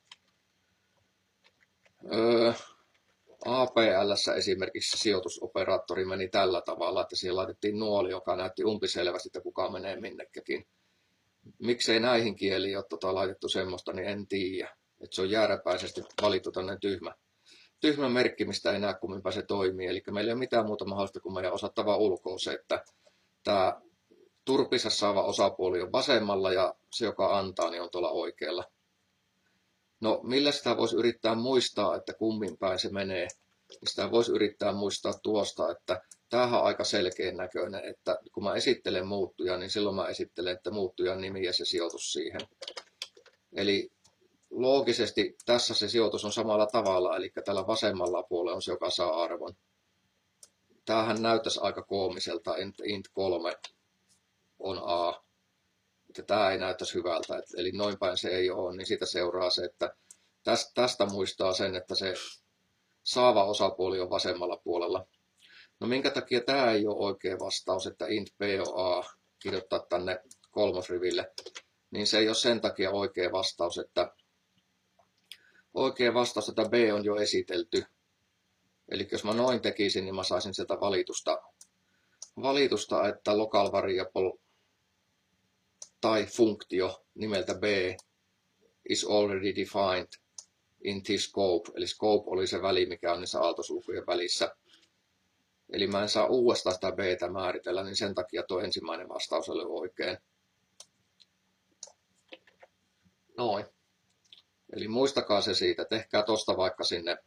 Öö, A P L:ssä esimerkiksi sijoitusoperaattori meni tällä tavalla, että siihen laitettiin nuoli, joka näytti umpiselvästi, että kuka menee minnekäkin. Miksei näihin kieliin ole tota laitettu semmoista, niin en tiedä. Että se on jääräpäisesti valittu tämmöinen tyhmä, tyhmä merkki, mistä ei näe kumminpä se toimii. Eli meillä ei ole mitään muuta mahdollista kuin meidän osattava ulkoa se, että tämä turpissa saava osapuoli on vasemmalla ja se, joka antaa, niin on tuolla oikealla. No, millä sitä voisi yrittää muistaa, että kummin päin se menee? Sitä voisi yrittää muistaa tuosta, että tämähän on aika selkeän näköinen, että kun mä esittelen muuttuja, niin silloin mä esittelen, että muuttujan nimi ja se sijoitus siihen. Eli loogisesti tässä se sijoitus on samalla tavalla, eli tällä vasemmalla puolella on se, joka saa arvon. Tämähän näyttäisi aika koomiselta, int kolme on A. Että tämä ei näyttäisi hyvältä, eli noin päin se ei ole, niin siitä seuraa se, että tästä muistaa sen, että se saava osapuoli on vasemmalla puolella. No minkä takia tämä ei ole oikea vastaus, että int b on A kirjoittaa tänne kolmosriville, niin se ei ole sen takia oikea vastaus, että oikea vastaus, että B on jo esitelty. Eli jos mä noin tekisin, niin mä saisin sieltä valitusta, valitusta että local variable tai funktio nimeltä b is already defined in this scope. Eli scope oli se väli, mikä on niissä aaltosulkujen välissä. Eli mä en saa uudestaan sitä b:tä määritellä, niin sen takia tuo ensimmäinen vastaus oli oikein. Noin. Eli muistakaa se siitä. Tehkää tosta vaikka sinne,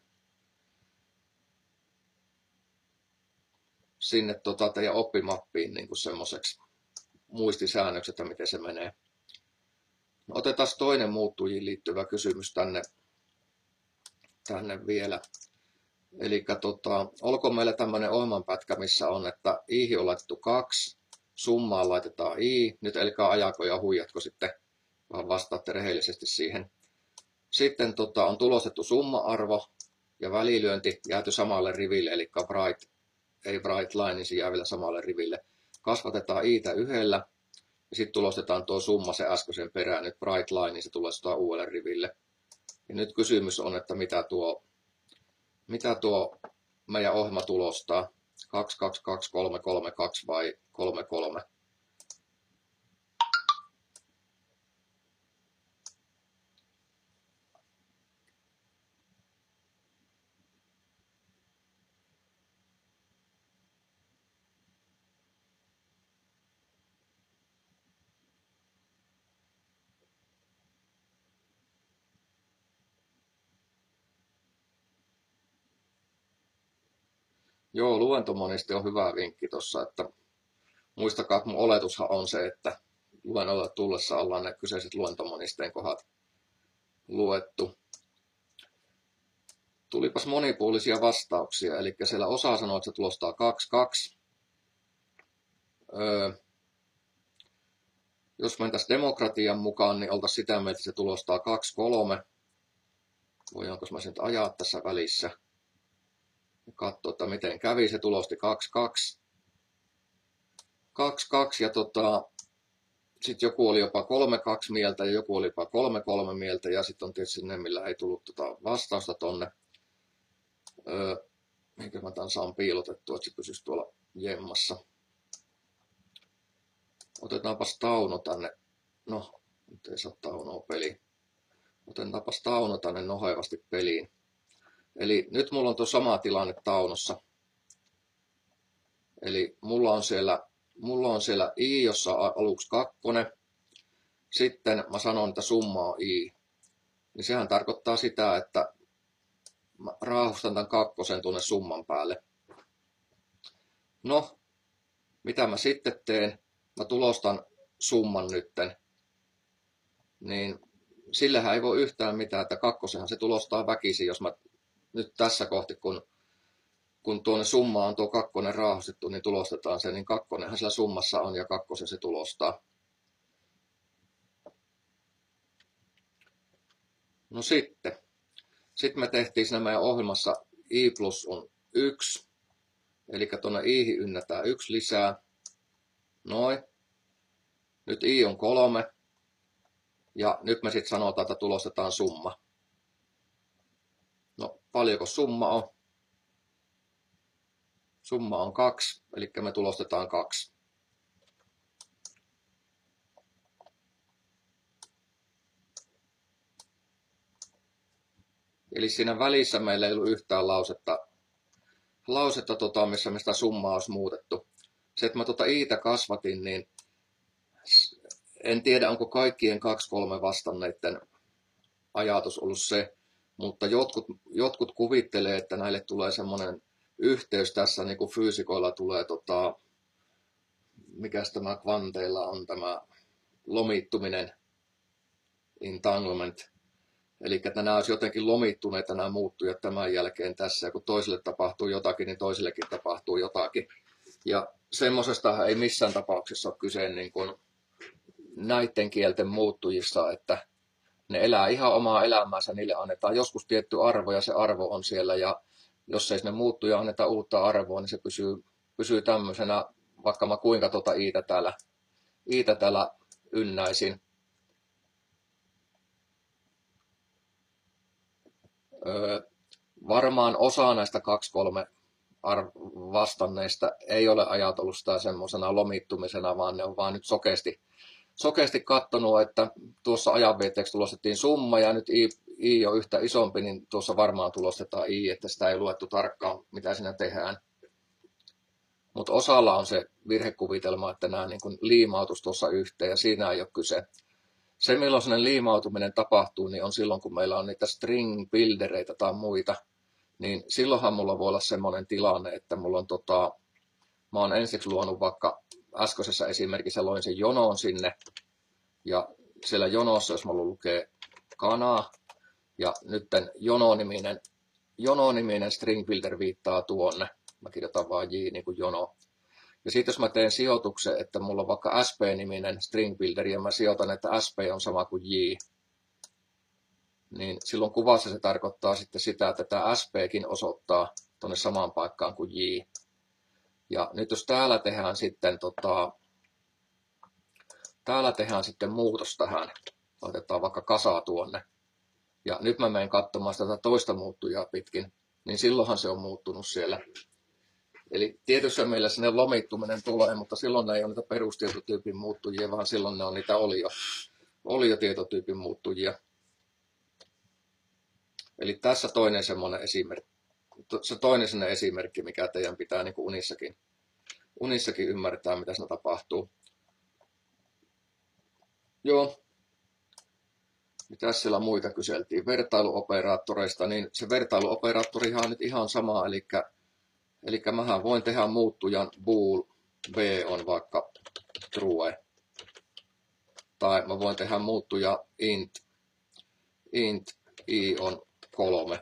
sinne tota teidän oppimappiin niin kuin semmoiseksi muistisäännöksi, että miten se menee. No, otetaan toinen muuttujiin liittyvä kysymys tänne, tänne vielä. Eli tota, olkoon meillä tämmöinen ohjelmanpätkä, missä on, että iihin on laitettu kaksi, summaan laitetaan i. Nyt älkää ajako ja huijatko sitten, vaan vastaatte rehellisesti siihen. Sitten tota, on tulostettu summa-arvo ja välilyönti jääty samalle riville, eli bright, ei bright line, niin se jää vielä samalle riville. Kasvatetaan iitä yhdellä ja sitten tulostetaan tuo summa se äskeisen perään, nyt bright line, niin se tulostetaan uudelle riville. Ja nyt kysymys on, että mitä tuo, mitä tuo meidän ohjelma tulostaa, kaksi kaksi kaksi kolme kolme kaksi vai kolme kolme. Joo, luentomonisti on hyvä vinkki tuossa, että muistakaa, että mun oletushan on se, että luennolle tullessa ollaan ne kyseiset luentomonisteen kohdat luettu. Tulipas monipuolisia vastauksia, eli siellä osa sanoo, että se tulostaa kaksi kaksi. Öö, jos mentäisiin demokratian mukaan, niin oltaisiin sitä mieltä, että se tulostaa kaksi kolme. Voidaanko mä sen ajaa tässä välissä? Katsoa, että miten kävi. Se tulosti kaksi kaksi. kaksi kaksi ja tota, sitten joku oli jopa kolme kaksi mieltä ja joku oli jopa kolme kolme mieltä ja sitten on tietysti ne, millä ei tullut tota vastausta tonne. Öö, minkä mä tämän saan piilotettua, että se pysyisi tuolla jemmassa. Otetaanpas Tauno tänne. No, nyt ei saa Taunoa peliin. Otetaanpas Tauno tänne nohevasti peliin. Eli nyt mulla on tuo sama tilanne Taunossa. Eli mulla on siellä, mulla on siellä i, jossa on aluksi kakkonen. Sitten mä sanon, että summa on i. Niin sehän tarkoittaa sitä, että mä raahustan tämän kakkosen tuonne summan päälle. No, mitä mä sitten teen? Mä tulostan summan nytten. Niin sillähän ei voi yhtään mitään, että kakkosenhan se tulostaa väkisin, jos mä nyt tässä kohti, kun, kun tuonne summaan on tuo kakkonen raahustettu, niin tulostetaan se, niin kakkonenhan siellä summassa on ja kakkosen se tulostaa. No sitten. Sitten me tehtiin siinä meidän ohjelmassa i plus on yksi. Eli tuonne iihin ynnätään yksi lisää. Noin. Nyt i on kolme. Ja nyt me sitten sanotaan, että tulostetaan summa. No, paljonko summa on? Summa on kaksi, eli me tulostetaan kaksi. Eli siinä välissä meillä ei ollut yhtään lausetta, lausetta tota, missä me sitä summaa olisi muutettu. Se, että mä tuota iitä kasvatin, niin en tiedä, onko kaikkien kaksi kolme vastanneiden ajatus ollut se, mutta jotkut, jotkut kuvittelee, että näille tulee semmoinen yhteys tässä, niin kuin fyysikoilla tulee, tota, mikäs tämä kvanteilla on, tämä lomittuminen, entanglement. Eli että nämä olisi jotenkin lomittuneita nämä muuttujat tämän jälkeen tässä, ja kun toiselle tapahtuu jotakin, niin toisillekin tapahtuu jotakin. Ja semmoisesta ei missään tapauksessa ole kyse niin kuin näiden kielten muuttujissa, että ne elää ihan omaa elämäänsä, niille annetaan joskus tietty arvo ja se arvo on siellä ja jos ei sinne muuttuja anneta uutta arvoa, niin se pysyy, pysyy tämmöisenä, vaikka mä kuinka tuota iitä täällä, iitä täällä ynnäisin. Öö, varmaan osa näistä kaksi kolme vastanneista ei ole ajatellut sitä semmoisena lomittumisena, vaan ne on vaan nyt sokeasti, sokeasti katsonut, että tuossa ajanvietteeksi tulostettiin summa ja nyt I, I on yhtä isompi, niin tuossa varmaan tulostetaan I, että sitä ei luettu tarkkaan, mitä siinä tehdään. Mutta osalla on se virhekuvitelma, että nämä niin kuin liimautus tuossa yhteen ja siinä ei ole kyse. Se, milloin sellainen liimautuminen tapahtuu, niin on silloin, kun meillä on niitä string-buildereita tai muita, niin silloinhan mulla voi olla semmoinen tilanne, että mulla on tota, mä oon ensiksi luonut vaikka äskeisessä esimerkissä loin sen jonon sinne, ja siellä jonossa, jos mulla lukee kanaa, ja nyt jono-niminen, jono-niminen string builder viittaa tuonne, mä kirjoitan vaan j niin kuin jono. Ja sitten jos mä teen sijoituksen, että mulla on vaikka sp-niminen string builder, ja mä sijoitan, että sp on sama kuin j, niin silloin kuvassa se tarkoittaa sitten sitä, että tämä spkin osoittaa tuonne samaan paikkaan kuin j. Ja nyt jos täällä tehdään sitten, tota, täällä tehdään sitten muutos tähän, laitetaan vaikka kasa tuonne, ja nyt mä menen katsomaan tätä toista muuttujaa pitkin, niin silloinhan se on muuttunut siellä. Eli tietyssä mielessä sinne lomittuminen tulee, mutta silloin ne ei ole niitä perustietotyypin muuttujia, vaan silloin ne on niitä olio, oliotietotyypin muuttujia. Eli tässä toinen semmoinen esimerkki, se toinen semmoinen esimerkki, mikä teidän pitää niin kuin unissakin, unissakin ymmärtää, mitä siinä tapahtuu. Joo. Mitäs siellä muita kyseltiin? Vertailuoperaattoreista, niin se vertailuoperaattorihan on nyt ihan sama, eli, eli mähän voin tehdä muuttujan bool, b on vaikka true, tai mä voin tehdä muuttuja int, int i on kolme.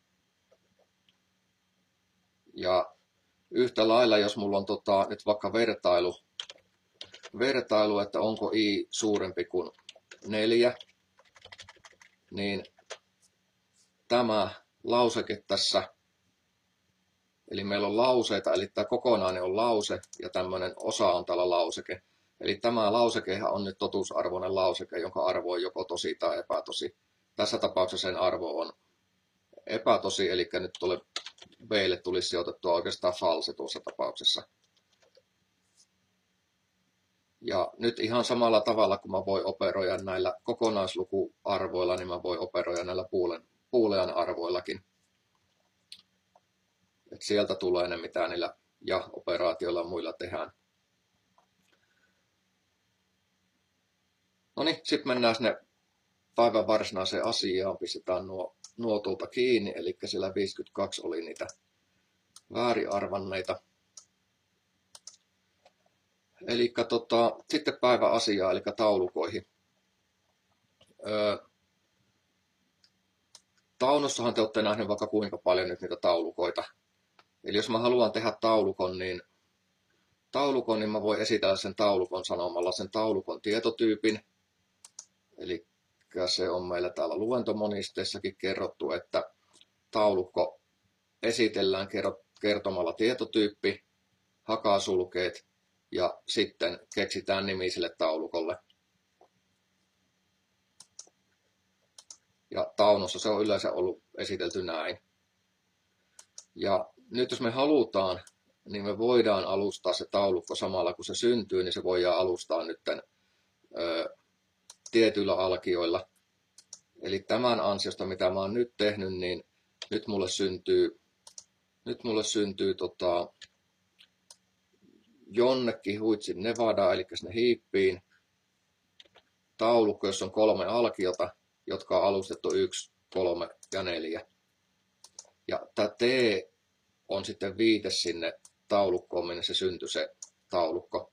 Ja yhtä lailla, jos mulla on tota, nyt vaikka vertailu, vertailu, että onko i suurempi kuin neljä, niin tämä lauseke tässä, eli meillä on lauseita, eli tämä kokonainen on lause ja tämmöinen osa on täällä lauseke. Eli tämä lausekehan on nyt totuusarvoinen lauseke, jonka arvo on joko tosi tai epätosi. Tässä tapauksessa sen arvo on epätosi, eli nyt tuolle b:lle tulisi sijoitettua oikeastaan false tuossa tapauksessa. Ja nyt ihan samalla tavalla, kun mä voin operoida näillä kokonaislukuarvoilla, niin mä voin operoida näillä boolean arvoillakin. Et sieltä tulee ne, mitä niillä ja-operaatioilla muilla tehdään. No niin, sitten mennään sinne päivän varsinaiseen asiaan. Pistetään nuo, nuo tuolta kiinni, eli siellä viisikymmentäkaksi oli niitä väärinarvanneita. Eli tota, sitten päivän asiaa, eli taulukoihin. Öö, Taunossahan te olette nähneet vaikka kuinka paljon nyt niitä taulukoita. Eli jos mä haluan tehdä taulukon, niin, taulukon, niin mä voin esitellä sen taulukon sanomalla sen taulukon tietotyypin. Eli se on meillä täällä luentomonisteessakin kerrottu, että taulukko esitellään kertomalla tietotyyppi, hakasulkeet ja sitten keksitään nimi sille taulukolle. Ja taunossa se on yleensä ollut esitelty näin. Ja nyt jos me halutaan, niin me voidaan alustaa se taulukko samalla kun se syntyy, niin se voidaan alustaa nytten ö, tietyillä alkioilla. Eli tämän ansiosta, mitä mä oon nyt tehnyt, niin nyt mulle syntyy, nyt mulle syntyy tota, jonnekin huitsin Nevada, eli sinne hiippiin, taulukko, jossa on kolme alkiota, jotka on alustettu yksi, kolme ja neljä. Ja tämä T on sitten viite sinne taulukkoon, minne se syntyi se taulukko.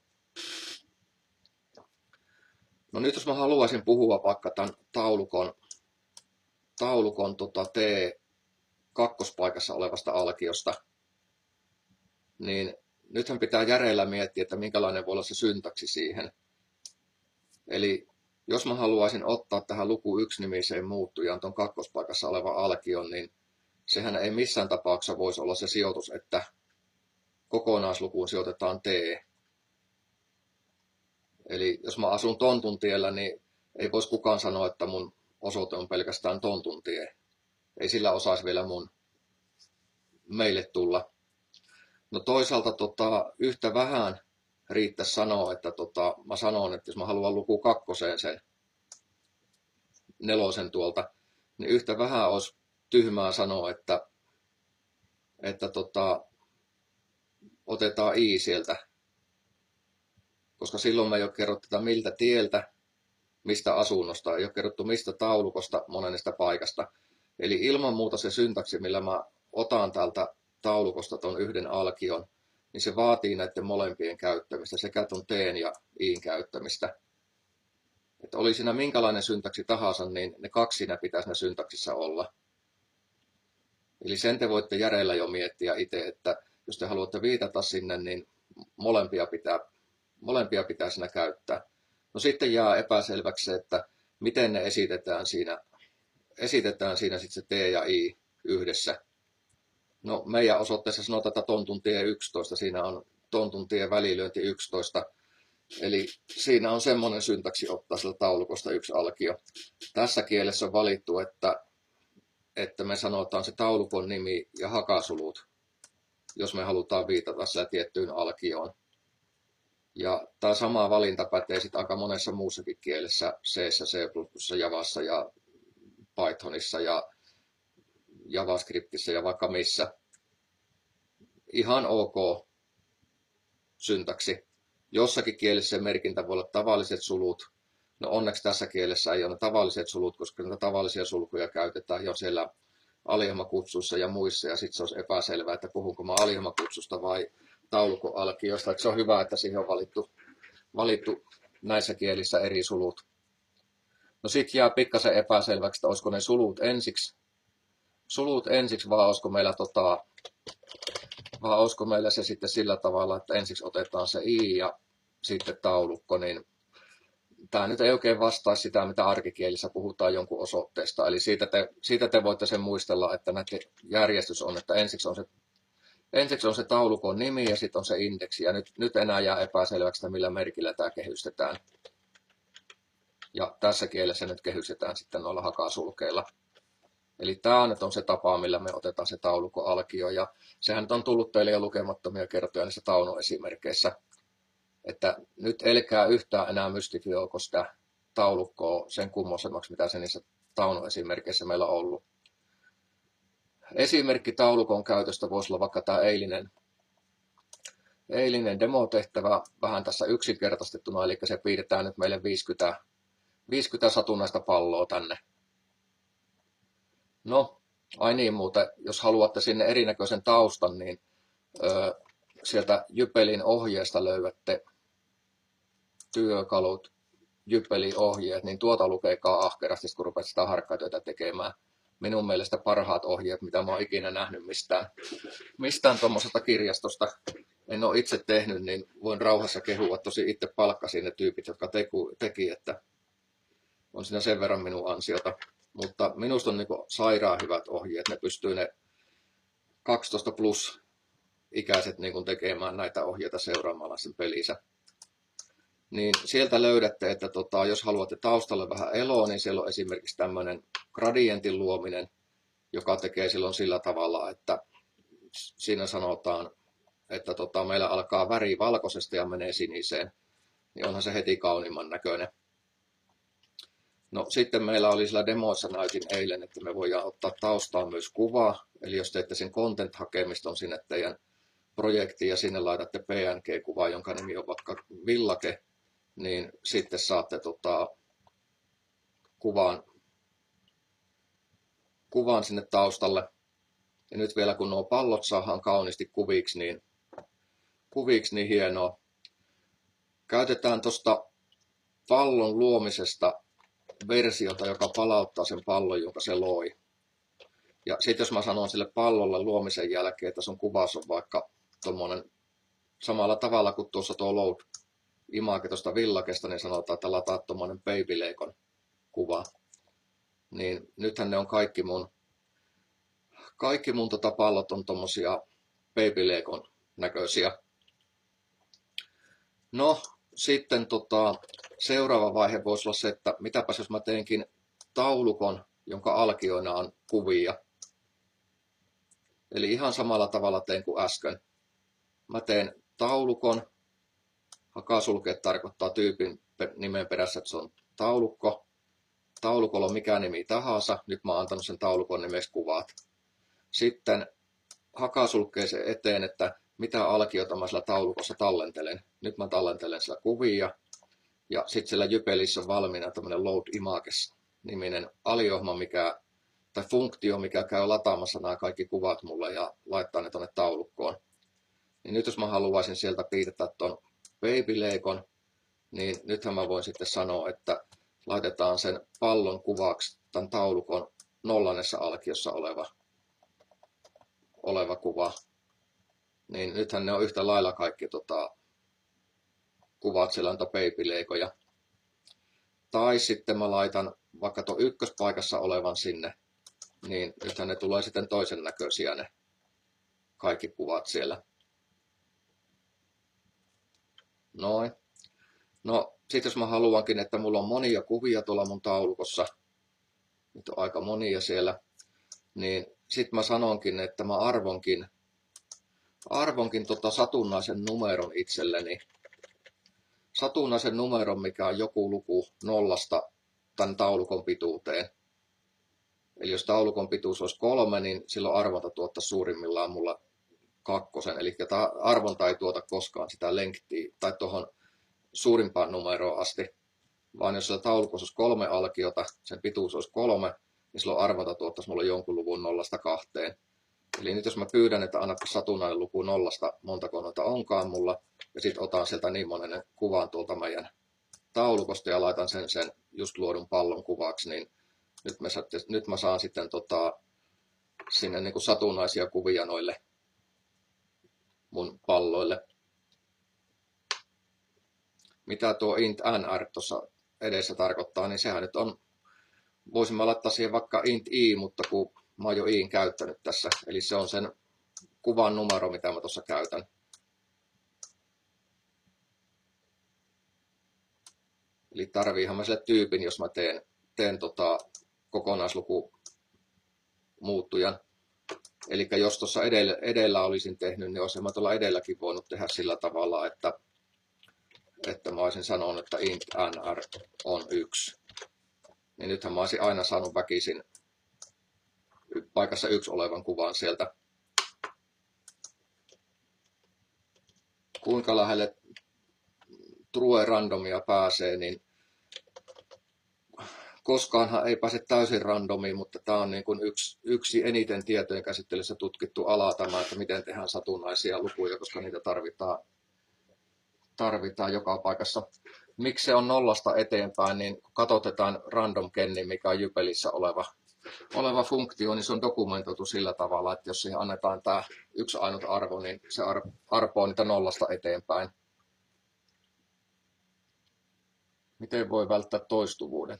No nyt jos mä haluaisin puhua vaikka tämän taulukon, taulukon tota T kakkospaikassa olevasta alkiosta, niin nythän pitää järeillä miettiä, että minkälainen voi olla se syntaksi siihen. Eli jos mä haluaisin ottaa tähän luku yksi nimiseen muuttujaan tuon kakkospaikassa olevan alkion, niin sehän ei missään tapauksessa voisi olla se sijoitus, että kokonaislukuun sijoitetaan T. Eli jos mä asun Tontuntiellä, niin ei voisi kukaan sanoa, että mun osoite on pelkästään Tontuntie. Ei sillä osaisi vielä mun meille tulla. No toisaalta tota, yhtä vähän riittäisi sanoa, että tota, mä sanon, että jos mä haluan luku kakkoseen sen nelosen tuolta, niin yhtä vähän olisi tyhmää sanoa, että, että tota, otetaan i sieltä, koska silloin me ei ole kerrottu tätä miltä tieltä, mistä asunnosta, ei ole kerrottu mistä taulukosta, monesta paikasta. Eli ilman muuta se syntaksi, millä mä otan täältä taulukosta tuon yhden alkion, niin se vaatii näiden molempien käyttämistä, sekä tuon teen ja iin käyttämistä. Että oli siinä minkälainen syntaksi tahansa, niin ne kaksi siinä pitäisi ne syntaksissa olla. Eli sen te voitte järjellä jo miettiä itse, että jos te haluatte viitata sinne, niin molempia pitää, molempia pitää siinä käyttää. No sitten jää epäselväksi se, että miten ne esitetään siinä, esitetään siinä sitten se T ja I yhdessä. No meidän osoitteessa sanotaan, että tontun tie yksitoista, siinä on tontun tie välilyönti yksitoista. Eli siinä on semmoinen syntaksi ottaa sieltä taulukosta yksi alkio. Tässä kielessä on valittu, että, että me sanotaan se taulukon nimi ja hakasulut, jos me halutaan viitata sillä tiettyyn alkioon. Ja tämä sama valinta pätee sitten aika monessa muussakin kielessä, C, C plus plus, Javassa ja Pythonissa ja JavaScriptissa ja vaikka missä. Ihan ok syntaksi. Jossakin kielessä merkintä voi olla tavalliset sulut. No onneksi tässä kielessä ei ole ne tavalliset sulut, koska niitä tavallisia sulkuja käytetään jo siellä aliohmakutsuissa ja muissa. Ja sitten se olisi epäselvää, että puhunko mä aliohmakutsusta vai taulukoalkiosta. Se on hyvä, että siihen on valittu, valittu näissä kielissä eri sulut. No sitten jää pikkasen epäselväksi, että olisiko ne sulut ensiksi, sulut ensiksi vai olisiko meillä, tota, vai olisiko meillä se sitten sillä tavalla, että ensiksi otetaan se i ja sitten taulukko, niin tämä nyt ei oikein vastaa sitä, mitä arkikielissä puhutaan jonkun osoitteesta. Eli siitä te, siitä te voitte sen muistella, että näiden järjestys on, että ensiksi on se, ensiksi on se taulukon nimi ja sitten on se indeksi. Ja nyt, nyt enää jää epäselväksi, että millä merkillä tämä kehystetään. Ja tässä kielessä nyt kehystetään sitten noilla hakasulkeilla. Eli tämä nyt on se tapa, millä me otetaan se taulukon alkio. Ja sehän nyt on tullut teille jo lukemattomia kertoja niissä Tauno-esimerkkeissä. Että nyt elkää yhtään enää mystifioiko sitä taulukkoa sen kummoisemmaksi, mitä se niissä Tauno-esimerkkeissä meillä on ollut. Esimerkki taulukon käytöstä voisi olla vaikka tämä eilinen, eilinen demotehtävä vähän tässä yksinkertaistettuna, eli se piirretään nyt meille viisikymmentä, viisikymmentä satunnaista palloa tänne. No, ai niin muuten, jos haluatte sinne erinäköisen taustan, niin öö, sieltä Jypelin ohjeesta löydätte työkalut, Jypelin ohjeet, niin tuota lukekaa ahkerasti, kun rupeat sitä harkkatyötä tekemään. Minun mielestä parhaat ohjeet, mitä mä oon ikinä nähnyt mistään, mistään tuommoisesta kirjastosta. En ole itse tehnyt, niin voin rauhassa kehua. Tosi itse palkkasin ne tyypit, jotka teku, teki, että on siinä sen verran minun ansiota. Mutta minusta on niin kuin sairaan hyvät ohjeet. Ne pystyy ne kaksitoista plus ikäiset niin kuin tekemään näitä ohjeita seuraamalla sen pelinsä. Niin sieltä löydätte, että tota, jos haluatte taustalle vähän eloa, niin siellä on esimerkiksi tämmöinen gradientin luominen, joka tekee silloin sillä tavalla, että siinä sanotaan, että tota, meillä alkaa väri valkoisesta ja menee siniseen, niin onhan se heti kauniimman näköinen. No sitten meillä oli sillä demoissa, näytin eilen, että me voidaan ottaa taustaan myös kuva, eli jos teette sen content-hakemiston sinne teidän projektiin ja sinne laitatte P N G-kuva, jonka nimi on vaikka villake, niin sitten saatte tota, kuvan, kuvan sinne taustalle. Ja nyt vielä kun nuo pallot saadaan kauniisti kuviksi, niin, kuviksi, niin hienoa. Käytetään tuosta pallon luomisesta versiota, joka palauttaa sen pallon, jonka se loi. Ja sitten jos mä sanon sille pallolle luomisen jälkeen, että sun kuvassa on vaikka tuommoinen samalla tavalla kuin tuossa tuo load image tuosta villakesta, niin sanotaan, että lataa tuommoinen babyleikon kuva. Niin nythän ne on kaikki mun, kaikki mun tota pallot on tuommoisia babyleikon näköisiä. No, sitten tota, seuraava vaihe voisi olla se, että mitäpäs jos mä teenkin taulukon, jonka alkioina on kuvia. Eli ihan samalla tavalla teen kuin äsken. Mä teen taulukon, Hakasulkeet tarkoittaa tyypin nimen perässä, että se on taulukko. Taulukolla on mikä nimi tahansa. Nyt mä oon antanut sen taulukon nimeksi kuvat. Sitten hakasulkkeeseen eteen, että mitä alkiota mä sillä taulukossa tallentelen. Nyt mä tallentelen sillä kuvia. Ja sitten siellä Jypelissä on valmiina tämmöinen Load Images-niminen aliohma, mikä, tai funktio, mikä käy lataamassa nämä kaikki kuvat mulle ja laittaa ne tuonne taulukkoon. Niin nyt jos mä haluaisin sieltä piirtää tuon babyleikon, niin nythän mä voin sitten sanoa, että laitetaan sen pallon kuvaksi tämän taulukon nollannessa alkiossa oleva, oleva kuva. Niin nythän ne on yhtä lailla kaikki tota, kuvat, siellä on babyleikoja. Tai sitten mä laitan vaikka tuon ykköspaikassa olevan sinne, niin nythän ne tulee sitten toisen näköisiä ne kaikki kuvat siellä. Noin. No, sitten jos mä haluankin, että mulla on monia kuvia tuolla mun taulukossa, nyt on aika monia siellä, niin sitten mä sanonkin, että mä arvonkin, arvonkin tota satunnaisen numeron itselleni. Satunnaisen numeron, mikä on joku luku nollasta tämän taulukon pituuteen. Eli jos taulukon pituus olisi kolme, niin silloin arvonta tuottaisi suurimmillaan mulla kakkosen. Eli arvonta ei tuota koskaan sitä lengthiä tai tuohon suurimpaan numeroon asti. Vaan jos sillä taulukossa olisi kolme alkiota, sen pituus olisi kolme, niin silloin arvonta tuottaisi mulle jonkun luvun nollasta kahteen. Eli nyt jos mä pyydän, että annapa satunnainen luku nollasta, montako noita onkaan mulla, ja sitten otan sieltä niin monen kuvan tuolta meidän taulukosta ja laitan sen, sen just luodun pallon kuvaksi, niin nyt mä, nyt mä saan sitten tota, sinne niin kuin satunnaisia kuvia noille mun palloille. Mitä tuo int nr tuossa edessä tarkoittaa, niin sehän nyt on, voisimme laittaa siihen vaikka int i, mutta kun mä oon jo iin käyttänyt tässä, eli se on sen kuvan numero, mitä mä tuossa käytän. Eli tarviihan mä sille tyypin, jos mä teen, teen tota kokonaisluku muuttujan. Eli jos tuossa edellä, edellä olisin tehnyt, niin olisin mä tuolla edelläkin voinut tehdä sillä tavalla, että, että mä olisin sanonut, että int nr on yksi. Niin nythän mä olisin aina saanut väkisin paikassa yksi olevan kuvan sieltä. Kuinka lähelle true randomia pääsee, niin koskaanhan ei pääse täysin randomiin, mutta tämä on niin kuin yksi, yksi eniten tietojen käsittelyssä tutkittu ala tämä, että miten tehdään satunnaisia lukuja, koska niitä tarvitaan, tarvitaan joka paikassa. Miksi se on nollasta eteenpäin, niin kun katsotetaan random kenni, mikä on Jypelissä oleva, oleva funktio, niin se on dokumentoitu sillä tavalla, että jos siihen annetaan tämä yksi ainut arvo, niin se arpoo niitä nollasta eteenpäin. Miten voi välttää toistuvuuden?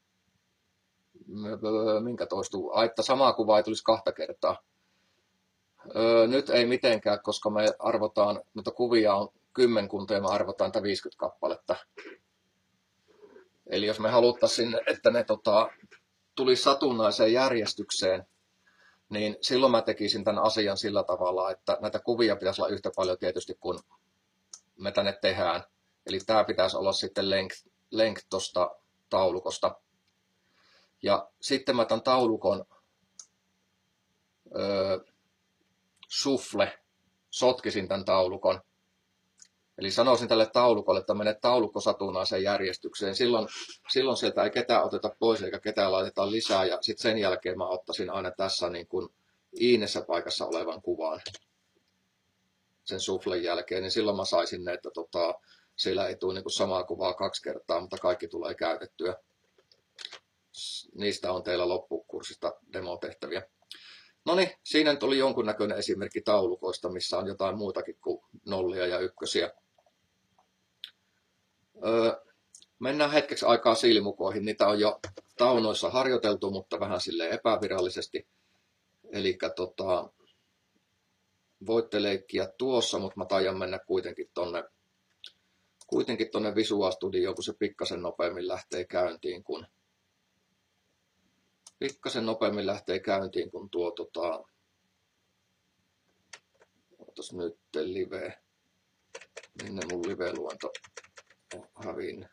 Minkä toistuu? Ai, että samaa kuvaa ei tulisi kahta kertaa. Öö, nyt ei mitenkään, koska me arvotaan, noita kuvia on kymmenkunta ja me arvotaan tätä viisikymmentä kappaletta. Eli jos me haluttaisiin, että ne tota, tulisi satunnaiseen järjestykseen, niin silloin mä tekisin tämän asian sillä tavalla, että näitä kuvia pitäisi olla yhtä paljon tietysti kuin me tänne tehdään. Eli tämä pitäisi olla sitten length, length tuosta taulukosta. Ja sitten mä tämän taulukon öö, shuffle, sotkisin tämän taulukon. Eli sanoisin tälle taulukolle, että mene taulukko satunnaiseen järjestykseen. Silloin, silloin sieltä ei ketään oteta pois eikä ketään laiteta lisää. Ja sitten sen jälkeen mä ottaisin aina tässä niin kuin iinessä paikassa olevan kuvan sen shufflen jälkeen. Niin silloin mä saisin ne, että tota, siellä ei tule niin kuin samaa kuvaa kaksi kertaa, mutta kaikki tulee käytettyä. Niistä on teillä loppukurssista demotehtäviä. No niin, siinä nyt oli jonkunnäköinen esimerkki taulukoista, missä on jotain muutakin kuin nollia ja ykkösiä. Öö, mennään hetkeksi aikaa silmukoihin. Niitä on jo taunoissa harjoiteltu, mutta vähän silleen epävirallisesti. Eli tota, voitte leikkiä tuossa, mutta mä taidan mennä kuitenkin tonne, kuitenkin tonne Visual Studioon, kun se pikkasen nopeammin lähtee käyntiin, kun pikkasen nopeammin lähtee käyntiin, kun tuo tota, otas nyt live. Minne mun live-luento on hävinnyt.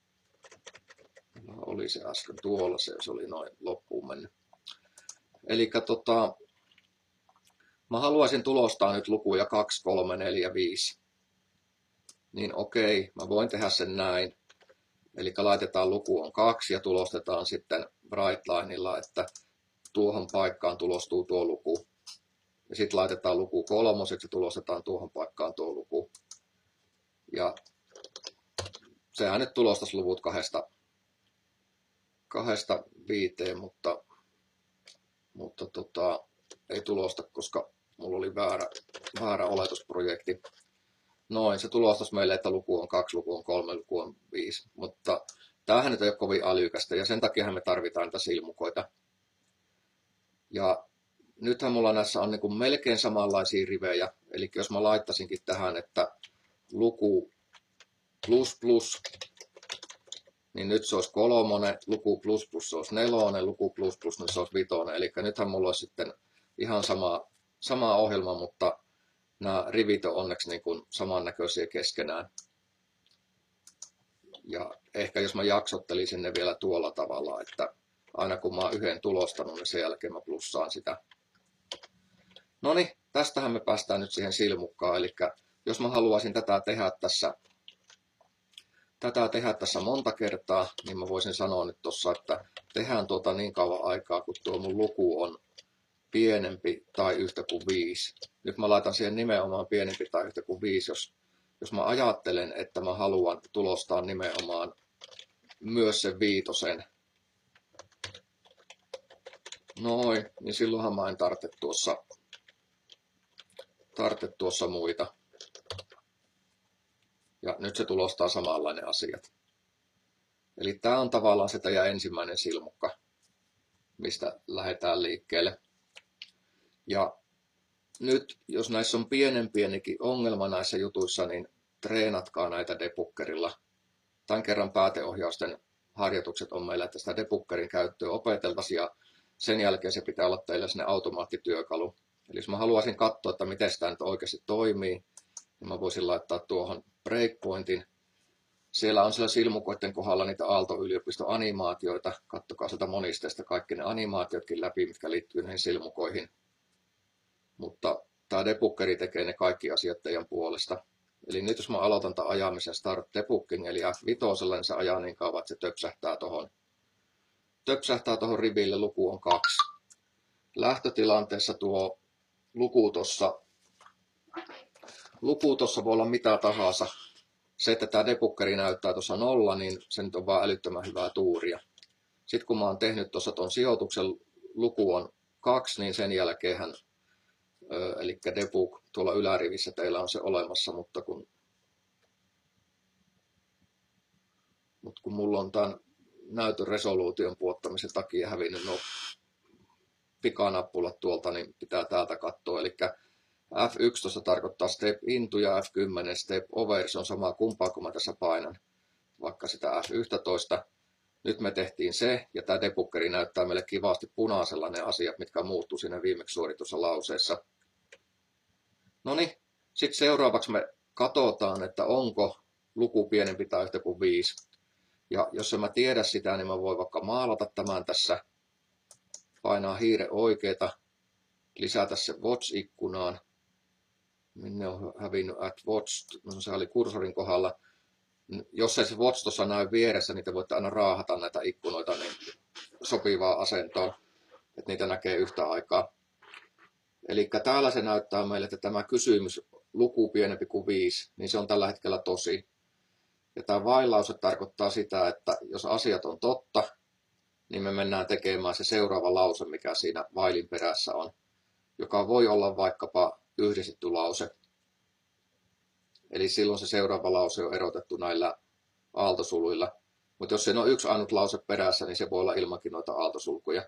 Oli se äsken tuolla, se, se oli noin loppuun mennyt. Eli tota, mä haluaisin tulostaa nyt lukuja kaksi, kolme, neljä, viisi. Niin okei, mä voin tehdä sen näin. Eli laitetaan luku on kaksi ja tulostetaan sitten Brightlinella, että tuohon paikkaan tulostuu tuo luku. Ja sitten laitetaan luku kolmoseksi ja tulostetaan tuohon paikkaan tuo luku. Ja sehän nyt tulostaisi luvut kahdesta, kahdesta viiteen, mutta, mutta tota, ei tulosta, koska mulla oli väärä, väärä oletusprojekti. Noin, se tulostaisi meille, että luku on kaksi, luku on kolme, luku on viisi. Mutta tämähän nyt ei ole kovin älykästä ja sen takia me tarvitaan niitä silmukoita. Ja nythän mulla näissä on niin kuin melkein samanlaisia rivejä. Eli jos mä laittaisinkin tähän, että luku plus plus, niin nyt se olisi kolmonen, luku plus plus se olisi nelonen, luku plus plus niin se olisi vitonen. Eli nythän mulla olisi sitten ihan sama, sama ohjelma, mutta nämä rivit on onneksi niin kuin samannäköisiä keskenään. Ja ehkä jos mä jaksottelisin ne vielä tuolla tavalla, että aina kun mä oon yhden tulostanut, niin sen jälkeen mä plussaan sitä. No niin, tästähän me päästään nyt siihen silmukkaan. Eli jos mä haluaisin tätä tehdä tässä, tätä tehdä tässä monta kertaa, niin mä voisin sanoa nyt tuossa, että tehdään tuota niin kauan aikaa, kun tuo mun luku on pienempi tai yhtä kuin viisi. Nyt mä laitan siihen nimenomaan pienempi tai yhtä kuin viisi, jos, jos mä ajattelen, että mä haluan tulostaa nimenomaan myös sen viitosen. Noin, niin silloinhan mä en tarvitse tuossa, tarvitse tuossa muita. Ja nyt se tulostaa samanlainen asiat. Eli tää on tavallaan se teidän ensimmäinen silmukka, mistä lähdetään liikkeelle. Ja nyt, jos näissä on pienen pienikin ongelma näissä jutuissa, niin treenatkaa näitä debuggerilla. Tämän kerran pääteohjausten harjoitukset on meillä, että sitä debuggerin käyttöä opeteltaisiin ja sen jälkeen se pitää olla teille sinne automaattityökalu. Eli jos mä haluaisin katsoa, että miten sitä nyt oikeasti toimii, niin mä voisin laittaa tuohon breakpointin. Siellä on siellä silmukoiden kohdalla niitä Aalto-yliopiston animaatioita. Kattokaa sieltä monisteesta kaikki ne animaatiotkin läpi, mitkä liittyy näihin silmukoihin. Mutta tämä debuggeri tekee ne kaikki asiat teidän puolesta. Eli nyt jos mä aloitan tämän ajamisen Start Debugging, eli F viisi, niin se ajaa niin kauan, että se töpsähtää tuohon. Töpsähtää tuohon riville, luku on kaksi. Lähtötilanteessa tuo luku tuossa luku tuossa voi olla mitä tahansa. Se, että tämä debuggeri näyttää tuossa nolla, niin se nyt on vaan älyttömän hyvää tuuria. Sitten kun mä oon tehnyt tuossa tuon sijoituksen, luku on kaksi, niin sen jälkeenhän eli debug tuolla ylärivissä teillä on se olemassa, mutta kun, mutta kun mulla on tämän näytön resoluution puottamisen takia hävinnyt nuo pikanappulat tuolta, niin pitää täältä katsoa. Eli F yksitoista tarkoittaa step into ja F kymmenen step over, se on sama kumpaa kun mä tässä painan, vaikka sitä F yksitoista. Nyt me tehtiin se, ja tämä debuggeri näyttää meille kivasti punaisella ne asiat, mitkä muuttuu siinä viimeksi suoritussa lauseessa. No niin, sitten seuraavaksi me katsotaan, että onko luku pienempi tai yhtä kuin viisi. Ja jos en mä tiedä sitä, niin mä voin vaikka maalata tämän tässä, painaa hiire oikeeta, lisätä se Watch-ikkunaan. Minne on hävinnyt at Watch, no se oli kursorin kohdalla. Jos ei se Watch tuossa näy vieressä, niin te voitte aina raahata näitä ikkunoita niin sopivaan asentoon, että niitä näkee yhtä aikaa. Eli täällä se näyttää meille, että tämä kysymys, luku pienempi kuin viisi, niin se on tällä hetkellä tosi. Ja tämä vailause tarkoittaa sitä, että jos asiat on totta, niin me mennään tekemään se seuraava lause, mikä siinä vailin perässä on, joka voi olla vaikkapa yhdistetty lause. Eli silloin se seuraava lause on erotettu näillä aaltosuluilla. Mutta jos siinä on yksi ainut lause perässä, niin se voi olla ilmankin noita aaltosulkuja.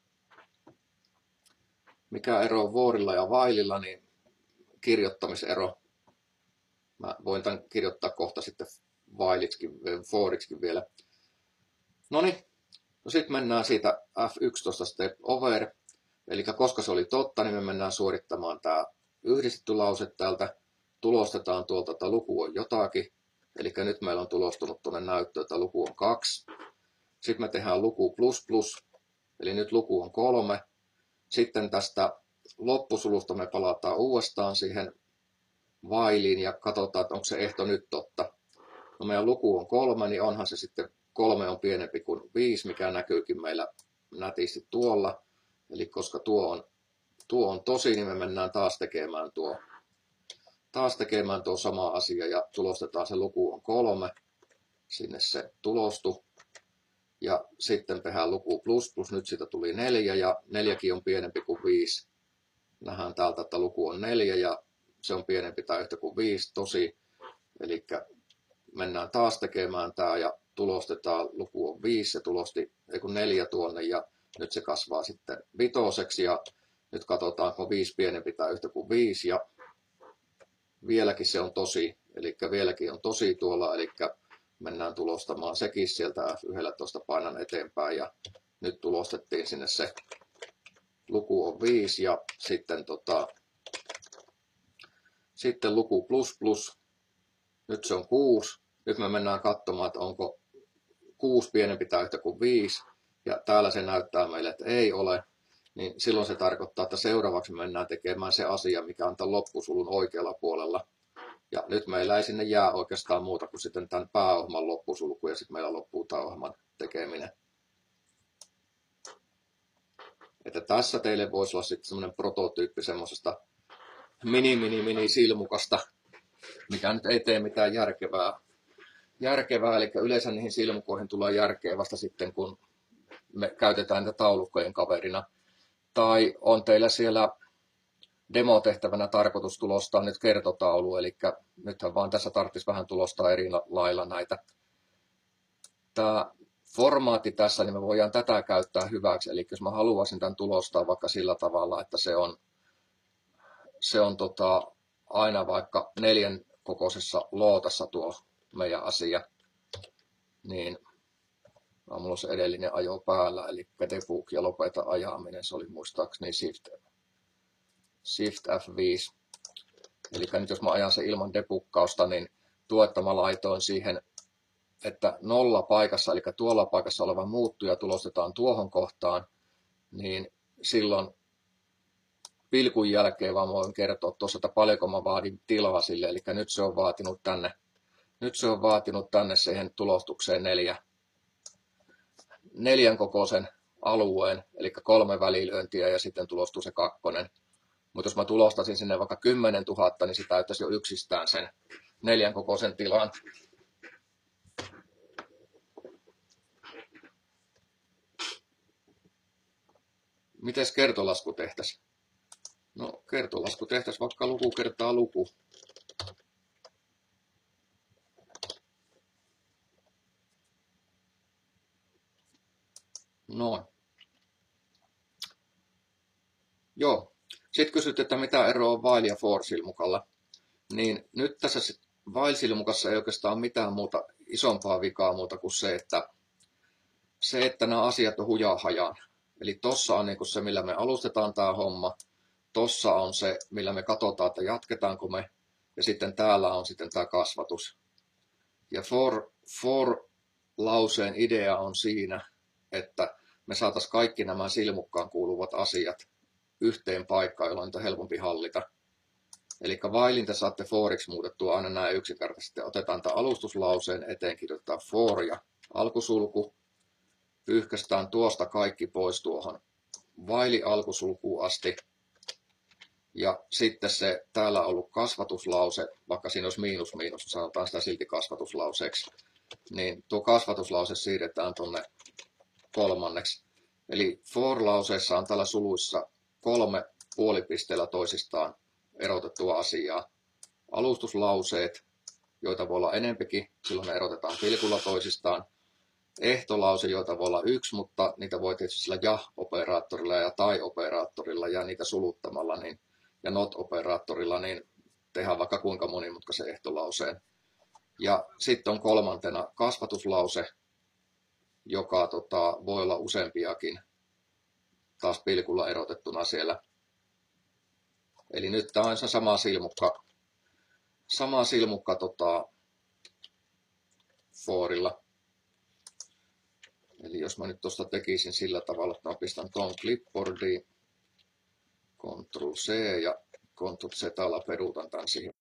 Mikä ero on voorilla ja vaililla, niin kirjoittamisero. Mä voin tämän kirjoittaa kohta sitten vailitskin, fooriksikin vielä. No niin, no sitten mennään siitä F yksitoista step over. Eli koska se oli totta, niin me mennään suorittamaan tämä yhdistetty lause täältä. tulostetaan tuolta, että luku on jotakin. Eli nyt meillä on tulostunut tuonne näyttöön, että luku on kaksi. Sitten me tehdään luku plus plus, eli nyt luku on kolme. Sitten tästä loppusulusta me palataan uudestaan siihen whileen ja katsotaan, että onko se ehto nyt totta. No meidän luku on kolme, niin onhan se sitten kolme on pienempi kuin viisi, mikä näkyykin meillä nätisti tuolla. Eli koska tuo on, tuo on tosi, niin me mennään taas tekemään tuo, taas tekemään tuo sama asia ja tulostetaan se luku on kolme. Sinne se tulostu. Ja sitten tehdään luku plus plus, nyt siitä tuli neljä ja neljäkin on pienempi kuin viisi. Nähdään täältä, että luku on neljä ja se on pienempi tai yhtä kuin viisi tosi. Eli mennään taas tekemään tämä ja tulostetaan, luku on viisi, se tulosti ei kun neljä tuonne ja nyt se kasvaa sitten vitoseksi ja nyt katsotaan, onko viisi pienempi tai yhtä kuin viisi ja vieläkin se on tosi, eli vieläkin on tosi tuolla, eli mennään tulostamaan sekin sieltä F yksitoista painan eteenpäin ja nyt tulostettiin sinne se luku on viisi ja sitten, tota, sitten luku plus plus, nyt se on kuusi. Nyt me mennään katsomaan, että onko kuusi pienempi tai yhtä kuin viisi ja täällä se näyttää meille, että ei ole. Niin silloin se tarkoittaa, että seuraavaksi mennään tekemään se asia, mikä on tämän loppusulun oikealla puolella. Ja nyt meillä ei sinne jää oikeastaan muuta kuin sitten tämän pääohjelman loppusulku ja sitten meillä loppuu tämä ohjelman tekeminen. Että tässä teille voisi olla sitten semmoinen prototyyppi semmoisesta mini mini mini silmukasta, mikä nyt ei tee mitään järkevää. järkevää. Eli yleensä niihin silmukoihin tulee järkeä vasta sitten, kun me käytetään niitä taulukkojen kaverina. Tai on teillä siellä demotehtävänä tarkoitus tulostaa nyt kertotaulu, eli nythän vaan tässä tarvitsisi vähän tulostaa eri lailla näitä. Tämä formaatti tässä, niin me voidaan tätä käyttää hyväksi, eli jos mä haluaisin tämän tulostaa vaikka sillä tavalla, että se on, se on tota, aina vaikka neljän kokoisessa lootassa tuo meidän asia, niin on mulla se edellinen ajo päällä, eli debug ja lopeta ajaminen, se oli muistaakseni shift, shift F viisi. Eli nyt jos mä ajan se ilman debuggausta, niin tuota mä laitoin siihen, että nolla paikassa, eli tuolla paikassa oleva muuttuja tulostetaan tuohon kohtaan, niin silloin pilkun jälkeen vaan voin kertoa tuossa, että paljonko mä vaadin tilaa sille, eli nyt se on vaatinut tänne, nyt se on vaatinut tänne siihen tulostukseen neljä, neljän kokoisen alueen, eli kolme välilyöntiä ja sitten tulostuu se kakkonen. Mutta jos mä tulostasin sinne vaikka kymmenen tuhatta, niin se täyttäisi jo yksistään sen neljän kokoisen tilan. Mites kertolasku tehtäisiin? No kertolasku tehtäisiin vaikka luku kertaa luku. Noin. Joo. Sitten kysyt, että mitä eroa on while ja for silmukalla. Niin nyt tässä while silmukassa ei oikeastaan ole mitään muuta isompaa vikaa muuta kuin se, että, se, että nämä asiat on hujaa hajaan. Eli tossa on niin se, millä me alustetaan tämä homma. Tossa on se, millä me katsotaan, että jatketaanko me. Ja sitten täällä on sitten tämä kasvatus. Ja for, for lauseen idea on siinä, että me saataisiin kaikki nämä silmukkaan kuuluvat asiat yhteen paikkaan, jolloin niitä on helpompi hallita. Eli whilein te saatte foriksi muutettua aina näin yksinkertaisesti. Otetaan tämä alustuslauseen eteen, kirjoitetaan for ja alkusulku. Pyyhkästään tuosta kaikki pois tuohon while alkusulkuun asti. Ja sitten se täällä on ollut kasvatuslause, vaikka siinä olisi miinus miinus, sanotaan sitä silti kasvatuslauseeksi. Niin tuo kasvatuslause siirretään tuonne kolmanneksi. Eli for-lauseessa on tällä suluissa kolme puolipisteellä toisistaan erotettua asiaa. Alustuslauseet, joita voi olla enempikin, silloin ne erotetaan pilkulla toisistaan. Ehtolause, joita voi olla yksi, mutta niitä voi tietysti sillä ja-operaattorilla ja tai-operaattorilla ja niitä suluttamalla niin, ja not-operaattorilla niin tehdään vaikka kuinka monimutkaisen ehtolauseen. Ja sitten on kolmantena kasvatuslause, joka tota, voi olla useampiakin taas pilkulla erotettuna siellä. Eli nyt tämä on sama silmukka. sama silmukka tota, forilla. Eli jos mä nyt tuosta tekisin sillä tavalla, että mä pistän tuon clipboardiin, Ctrl C ja Ctrl Z peruutan tämän siihen